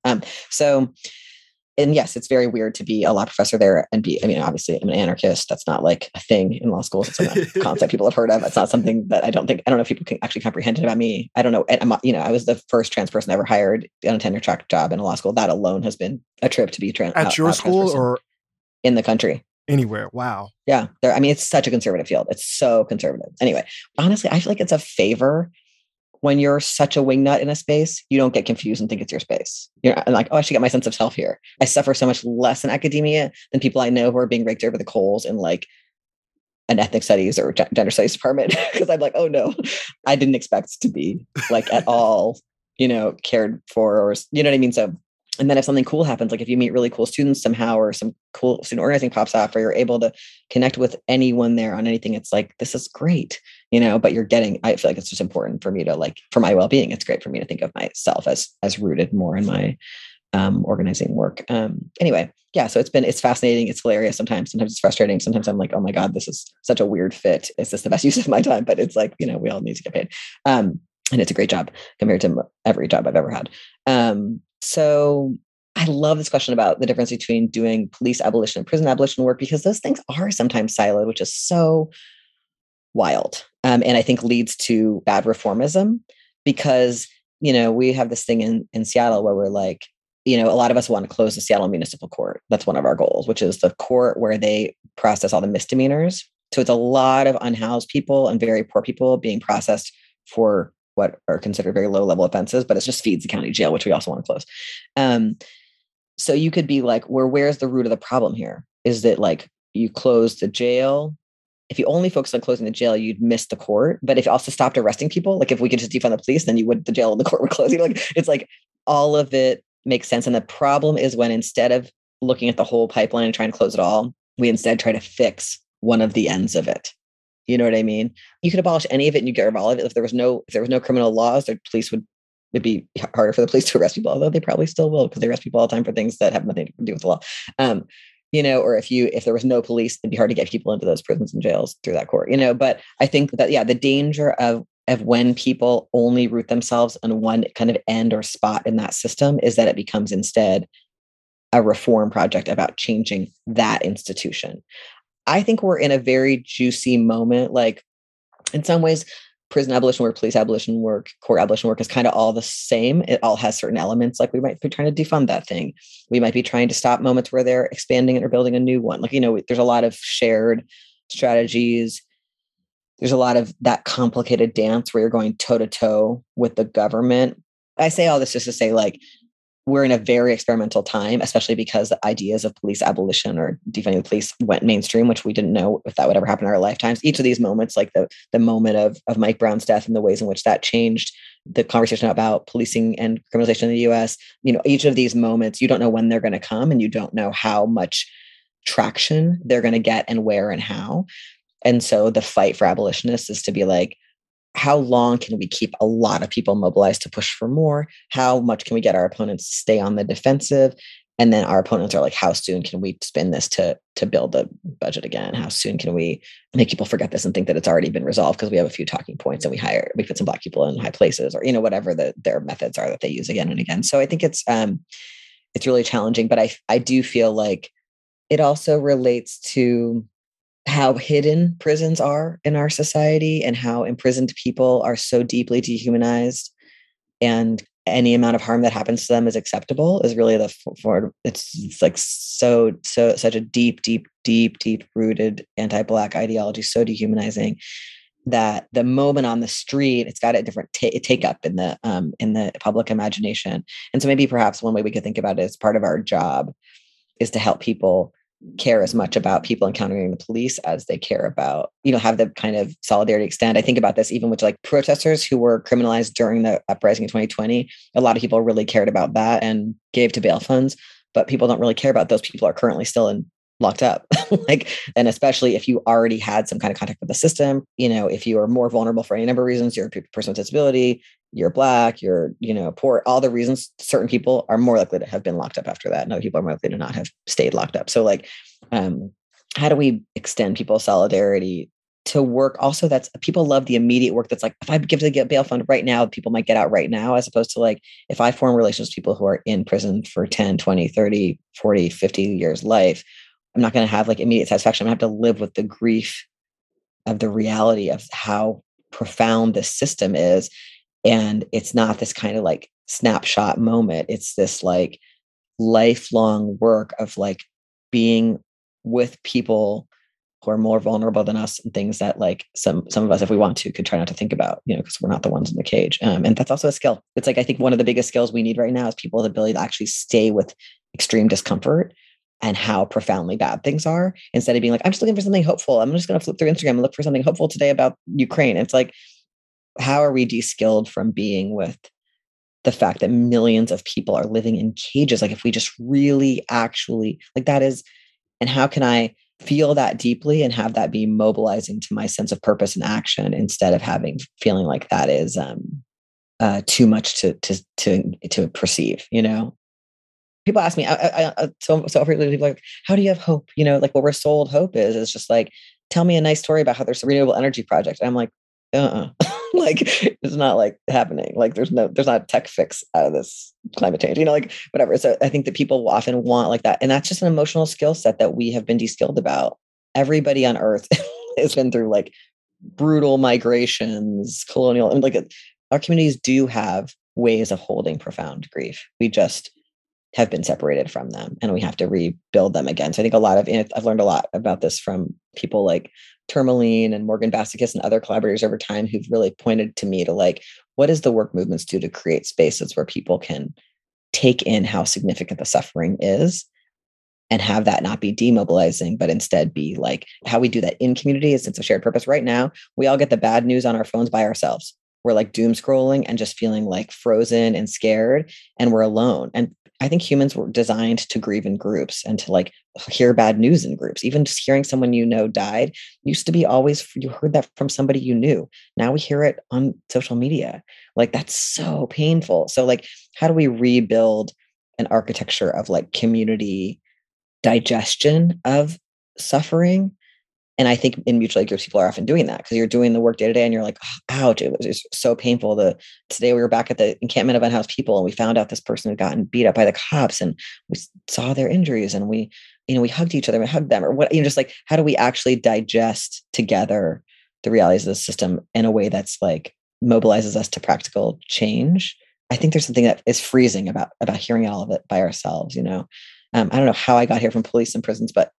And yes, it's very weird to be a law professor there and obviously I'm an anarchist. That's not like a thing in law schools. It's not a concept people have heard of. It's not something that I don't know if people can actually comprehend it about me. I don't know. And I was the first trans person ever hired on a tenure track job in a law school. That alone has been a trip to be at your school or in the country. Anywhere. Wow. Yeah. It's such a conservative field. It's so conservative. Anyway, honestly, I feel like it's a favor when you're such a wingnut in a space, you don't get confused and think it's your space. You're like, oh, I should get my sense of self here. I suffer so much less in academia than people I know who are being raked over the coals in like an ethnic studies or gender studies department. Because I'm like, oh no, I didn't expect to be like at all, cared for, or you know what I mean? So, and then if something cool happens, like if you meet really cool students somehow, or some cool student organizing pops off, or you're able to connect with anyone there on anything, it's like, this is great, but I feel like it's just important for me to like, for my well-being, it's great for me to think of myself as rooted more in my organizing work. Anyway, yeah, so it's fascinating. It's hilarious. Sometimes it's frustrating. Sometimes I'm like, oh my God, this is such a weird fit. Is this the best use of my time? But it's like, we all need to get paid. And it's a great job compared to every job I've ever had. So I love this question about the difference between doing police abolition and prison abolition work, because those things are sometimes siloed, which is so wild. And I think leads to bad reformism, because, we have this thing in Seattle where we're like, a lot of us want to close the Seattle Municipal Court. That's one of our goals, which is the court where they process all the misdemeanors. So it's a lot of unhoused people and very poor people being processed for what are considered very low level offenses, but it just feeds the county jail, which we also want to close. So you could be like, where's the root of the problem here? Is that like you close the jail? If you only focus on closing the jail, you'd miss the court. But if you also stopped arresting people, like if we could just defund the police, then the jail and the court would close. It's like all of it makes sense. And the problem is when instead of looking at the whole pipeline and trying to close it all, we instead try to fix one of the ends of it. You know what I mean? You could abolish any of it and you get rid of all of it. If there was no criminal laws, it'd be harder for the police to arrest people, although they probably still will, because they arrest people all the time for things that have nothing to do with the law. Or if there was no police, it'd be hard to get people into those prisons and jails through that court, but I think that, the danger of when people only root themselves on one kind of end or spot in that system is that it becomes instead a reform project about changing that institution. I think we're in a very juicy moment. Like in some ways, prison abolition work, police abolition work, court abolition work is kind of all the same. It all has certain elements. Like we might be trying to defund that thing. We might be trying to stop moments where they're expanding it or building a new one. Like, there's a lot of shared strategies. There's a lot of that complicated dance where you're going toe to toe with the government. I say all this just to say, like, we're in a very experimental time, especially because the ideas of police abolition or defunding the police went mainstream, which we didn't know if that would ever happen in our lifetimes. Each of these moments, like the moment of Mike Brown's death and the ways in which that changed the conversation about policing and criminalization in the US, each of these moments, you don't know when they're going to come and you don't know how much traction they're going to get and where and how. And so the fight for abolitionists is to be like, how long can we keep a lot of people mobilized to push for more? How much can we get our opponents to stay on the defensive? And then our opponents are like, how soon can we spin this to build the budget again? How soon can we make people forget this and think that it's already been resolved because we have a few talking points and we put some Black people in high places, or, whatever their methods are that they use again and again. So I think it's really challenging, but I do feel like it also relates to how hidden prisons are in our society and how imprisoned people are so deeply dehumanized, and any amount of harm that happens to them is acceptable is really it's like such a deep rooted anti-Black ideology, so dehumanizing that the moment on the street, it's got a different take up in the public imagination. And so maybe perhaps one way we could think about it as part of our job is to help people care as much about people encountering the police as they care about, have the kind of solidarity extend. I think about this even with like protesters who were criminalized during the uprising in 2020. A lot of people really cared about that and gave to bail funds, but people don't really care about those people are currently still locked up. And especially if you already had some kind of contact with the system, if you are more vulnerable for any number of reasons, you're a person with disability, you're Black, you're, poor, all the reasons, certain people are more likely to have been locked up after that. And other people are more likely to not have stayed locked up. So like, how do we extend people's solidarity to work also that's people love the immediate work that's like, if I give the bail fund right now, people might get out right now, as opposed to like, if I form relations with people who are in prison for 10, 20, 30, 40, 50 years life, I'm not going to have like immediate satisfaction. I'm going to have to live with the grief of the reality of how profound this system is. And it's not this kind of like snapshot moment. It's this like lifelong work of like being with people who are more vulnerable than us and things that like some of us, if we want to, could try not to think about, because we're not the ones in the cage. And that's also a skill. It's like, I think one of the biggest skills we need right now is people's ability to actually stay with extreme discomfort and how profoundly bad things are, instead of being like, I'm just looking for something hopeful. I'm just going to flip through Instagram and look for something hopeful today about Ukraine. It's like, how are we de-skilled from being with the fact that millions of people are living in cages? Like if we just really actually like that is, and how can I feel that deeply and have that be mobilizing to my sense of purpose and action instead of feeling like that is too much to perceive, People ask me, so frequently people are like, how do you have hope? Like what we're sold hope is just like, tell me a nice story about how there's a renewable energy project. And I'm like, like it's not like happening. Like there's not a tech fix out of this climate change, like whatever. So I think that people often want like that. And that's just an emotional skill set that we have been de-skilled about. Everybody on earth has been through like brutal migrations, colonial, and like our communities do have ways of holding profound grief. We just have been separated from them and we have to rebuild them again. So I think I've learned a lot about this from people like Tourmaline and Morgan Basikis and other collaborators over time who've really pointed to me to like, what does the work movements do to create spaces where people can take in how significant the suffering is and have that not be demobilizing, but instead be like how we do that in community, a sense of shared purpose. Right now, we all get the bad news on our phones by ourselves. We're like doom scrolling and just feeling like frozen and scared, and we're alone. And I think humans were designed to grieve in groups and to like hear bad news in groups. Even just hearing someone died used to be always, you heard that from somebody you knew. Now we hear it on social media. Like that's so painful. So like, how do we rebuild an architecture of like community digestion of suffering? And I think in mutual aid groups, people are often doing that because you're doing the work day to day and you're like, oh, ouch, it was so painful. Today we were back at the encampment of unhoused people and we found out this person had gotten beat up by the cops and we saw their injuries and we hugged each other and hugged them or what, just like, how do we actually digest together the realities of the system in a way that's like mobilizes us to practical change? I think there's something that is freezing about hearing all of it by ourselves, I don't know how I got here from police and prisons, but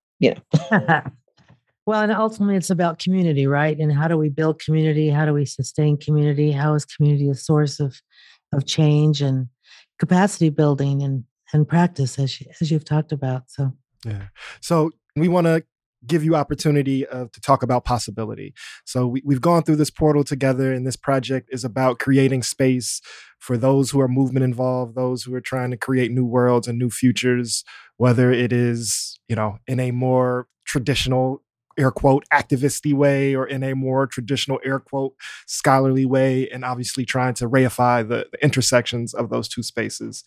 Well, and ultimately it's about community, right? And how do we build community? How do we sustain community? How is community a source of change and capacity building and practice as you've talked about? So, yeah. So we want to give you opportunity to talk about possibility. So we've gone through this portal together, and this project is about creating space for those who are movement involved, those who are trying to create new worlds and new futures, whether it is, in a more traditional air quote activisty way or in a more traditional air quote scholarly way, and obviously trying to reify the intersections of those two spaces.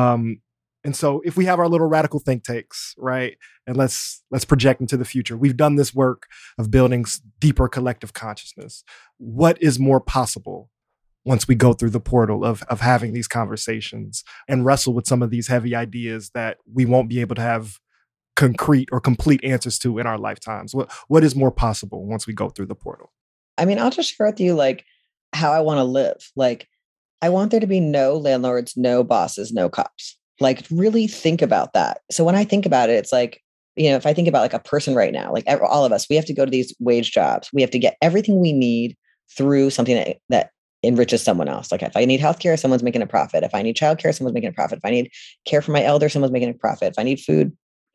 And so if we have our little radical think tanks, right, and let's project into the future, we've done this work of building deeper collective consciousness. What is more possible once we go through the portal of having these conversations and wrestle with some of these heavy ideas that we won't be able to have concrete or complete answers to in our lifetimes? What is more possible once we go through the portal? I mean, I'll just share with you like how I want to live. Like, I want there to be no landlords, no bosses, no cops. Like, really think about that. So when I think about it, it's like, if I think about like a person right now, like all of us, we have to go to these wage jobs. We have to get everything we need through something that enriches someone else. Like if I need healthcare, someone's making a profit. If I need childcare, someone's making a profit. If I need care for my elder, someone's making a profit. If I need food,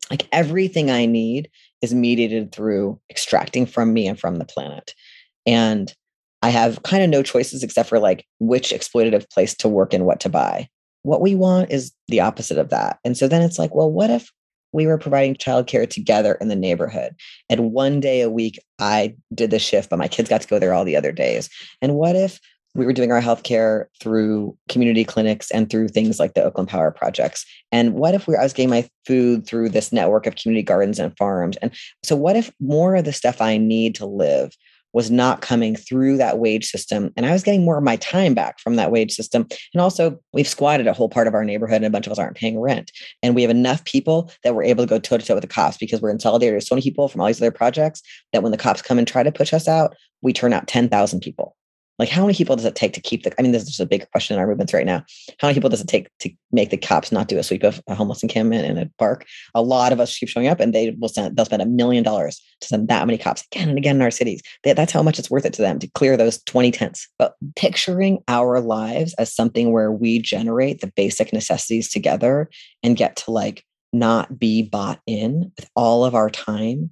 Like everything I need is mediated through extracting from me and from the planet. And I have kind of no choices except for like which exploitative place to work and what to buy. What we want is the opposite of that. And so then it's like, well, what if we were providing childcare together in the neighborhood? And one day a week, I did the shift, but my kids got to go there all the other days. And what if we were doing our healthcare through community clinics and through things like the Oakland Power projects? And what if I was getting my food through this network of community gardens and farms? And so what if more of the stuff I need to live was not coming through that wage system, and I was getting more of my time back from that wage system? And also, we've squatted a whole part of our neighborhood and a bunch of us aren't paying rent. And we have enough people that we're able to go toe to toe with the cops because we're in solidarity with so many people from all these other projects that when the cops come and try to push us out, we turn out 10,000 people. Like, how many people does it take to keep I mean, this is just a big question in our movements right now. How many people does it take to make the cops not do a sweep of a homeless encampment in a park? A lot of us keep showing up, and they'll spend $1 million to send that many cops again and again in our cities. That's how much it's worth it to them to clear those 20 tents. But picturing our lives as something where we generate the basic necessities together and get to like not be bought in with all of our time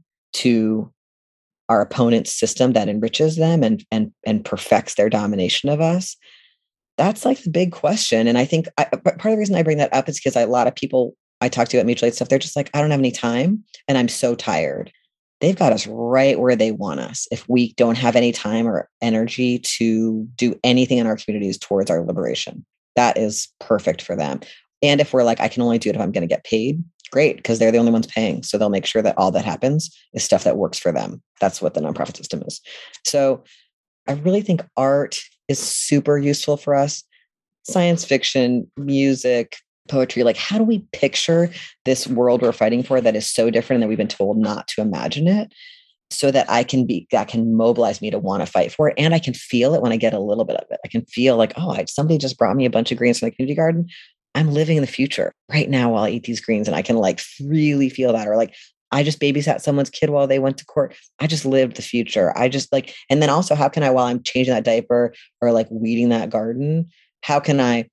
to our opponent's system that enriches them and perfects their domination of us. That's like the big question. And I think part of the reason I bring that up is because a lot of people I talk to at Mutual Aid stuff, they're just like, I don't have any time and I'm so tired. They've got us right where they want us. If we don't have any time or energy to do anything in our communities towards our liberation, that is perfect for them. And if we're like, I can only do it if I'm going to get paid, great, because they're the only ones paying. So they'll make sure that all that happens is stuff that works for them. That's what the nonprofit system is. So I really think art is super useful for us. Science fiction, music, poetry. Like, how do we picture this world we're fighting for that is so different and that we've been told not to imagine it, so that that can mobilize me to want to fight for it. And I can feel it when I get a little bit of it. I can feel like, oh, somebody just brought me a bunch of greens from the community garden. I'm living in the future right now while I eat these greens, and I can like really feel that. Or like, I just babysat someone's kid while they went to court. I just lived the future. I just like, and then also, how can I, while I'm changing that diaper or like weeding that garden, how can I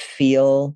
feel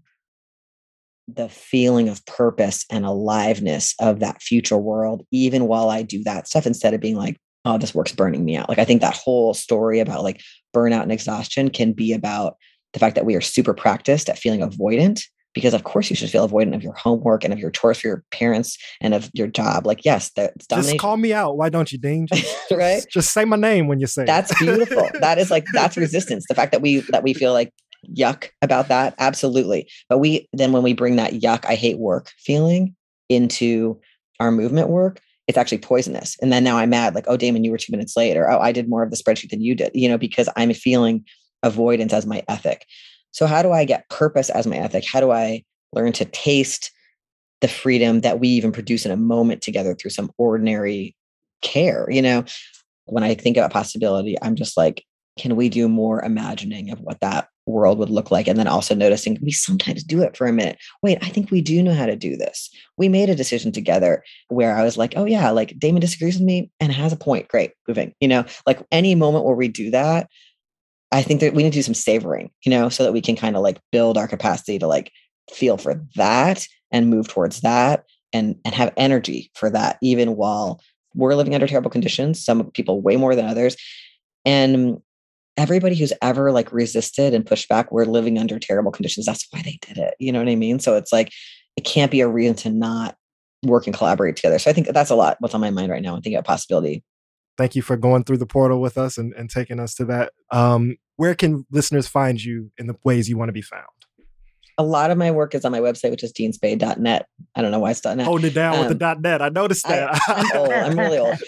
the feeling of purpose and aliveness of that future world, even while I do that stuff, instead of being like, oh, this work's burning me out. Like, I think that whole story about like burnout and exhaustion can be about the fact that we are super practiced at feeling avoidant, because of course you should feel avoidant of your homework and of your chores for your parents and of your job. Like, yes, that's domination. Just call me out. Why don't you, Dean? Right? Just say my name when you say that's it. Beautiful. That is like, that's resistance. The fact that we feel like yuck about that. Absolutely. But when we bring that yuck, I hate work feeling into our movement work, it's actually poisonous. And then now I'm mad, like, oh, Damon, you were 2 minutes late, or, oh, I did more of the spreadsheet than you did, because I'm feeling avoidance as my ethic. So how do I get purpose as my ethic? How do I learn to taste the freedom that we even produce in a moment together through some ordinary care? When I think about possibility, I'm just like, can we do more imagining of what that world would look like? And then also noticing we sometimes do it for a minute. Wait, I think we do know how to do this. We made a decision together where I was like, oh yeah, like Damon disagrees with me and has a point. Great, moving, like any moment where we do that, I think that we need to do some savoring, so that we can kind of like build our capacity to like feel for that and move towards that and have energy for that, even while we're living under terrible conditions, some people way more than others. And everybody who's ever like resisted and pushed back, we're living under terrible conditions. That's why they did it. You know what I mean? So it's like, it can't be a reason to not work and collaborate together. So I think that's a lot what's on my mind right now. I think about possibility. Thank you for going through the portal with us and taking us to that. Where can listeners find you in the ways you want to be found? A lot of my work is on my website, which is deanspade.net. I don't know why it's .net. Holding it down with the .net. I noticed that. I'm old. I'm really old.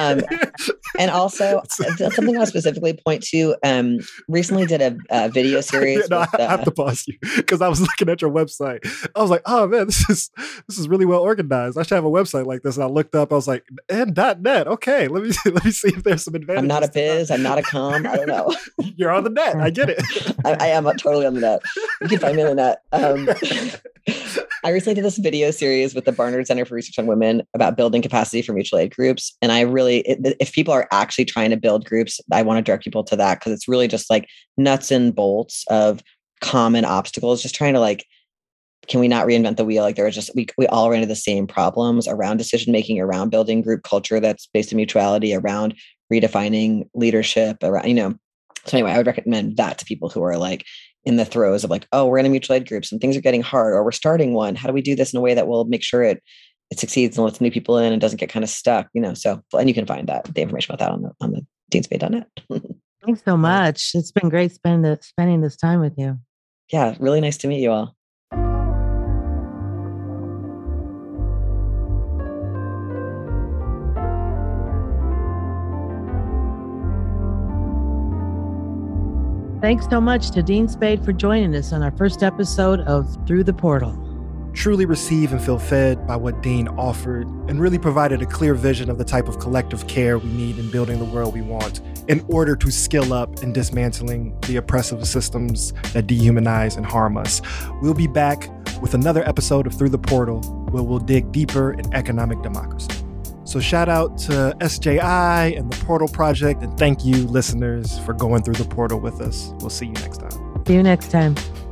And also, something I'll specifically point to, recently did a video series. I have to pause you because I was looking at your website. I was like, oh man, this is really well organized. I should have a website like this. And I looked up, I was like, and .net. Okay, let me see if there's some advantages. I'm not a biz. I'm not a com. I don't know. You're on the net. I get it. I am totally on the net. You can find me on the net. I recently did this video series with the Barnard Center for Research on Women about building capacity for mutual aid groups. And I really, if people are actually trying to build groups, I want to direct people to that, because it's really just like nuts and bolts of common obstacles, just trying to like can we not reinvent the wheel? Like there was just, we all ran into the same problems around decision-making, around building group culture that's based in mutuality, around redefining leadership, around, so anyway, I would recommend that to people who are like in the throes of like, oh, we're in a mutual aid group, some things are getting hard, or we're starting one. How do we do this in a way that will make sure it succeeds and lets new people in and doesn't get kind of stuck, so, and you can find the information about that on the deanspade.net. Thanks so much. It's been great spending this time with you. Yeah, really nice to meet you all. Thanks so much to Dean Spade for joining us on our first episode of Through the Portal. Truly receive and feel fed by what Dean offered and really provided a clear vision of the type of collective care we need in building the world we want in order to skill up in dismantling the oppressive systems that dehumanize and harm us. We'll be back with another episode of Through the Portal where we'll dig deeper in economic democracy. So shout out to SJI and the Portal Project, and thank you, listeners, for going through the portal with us. We'll see you next time. See you next time.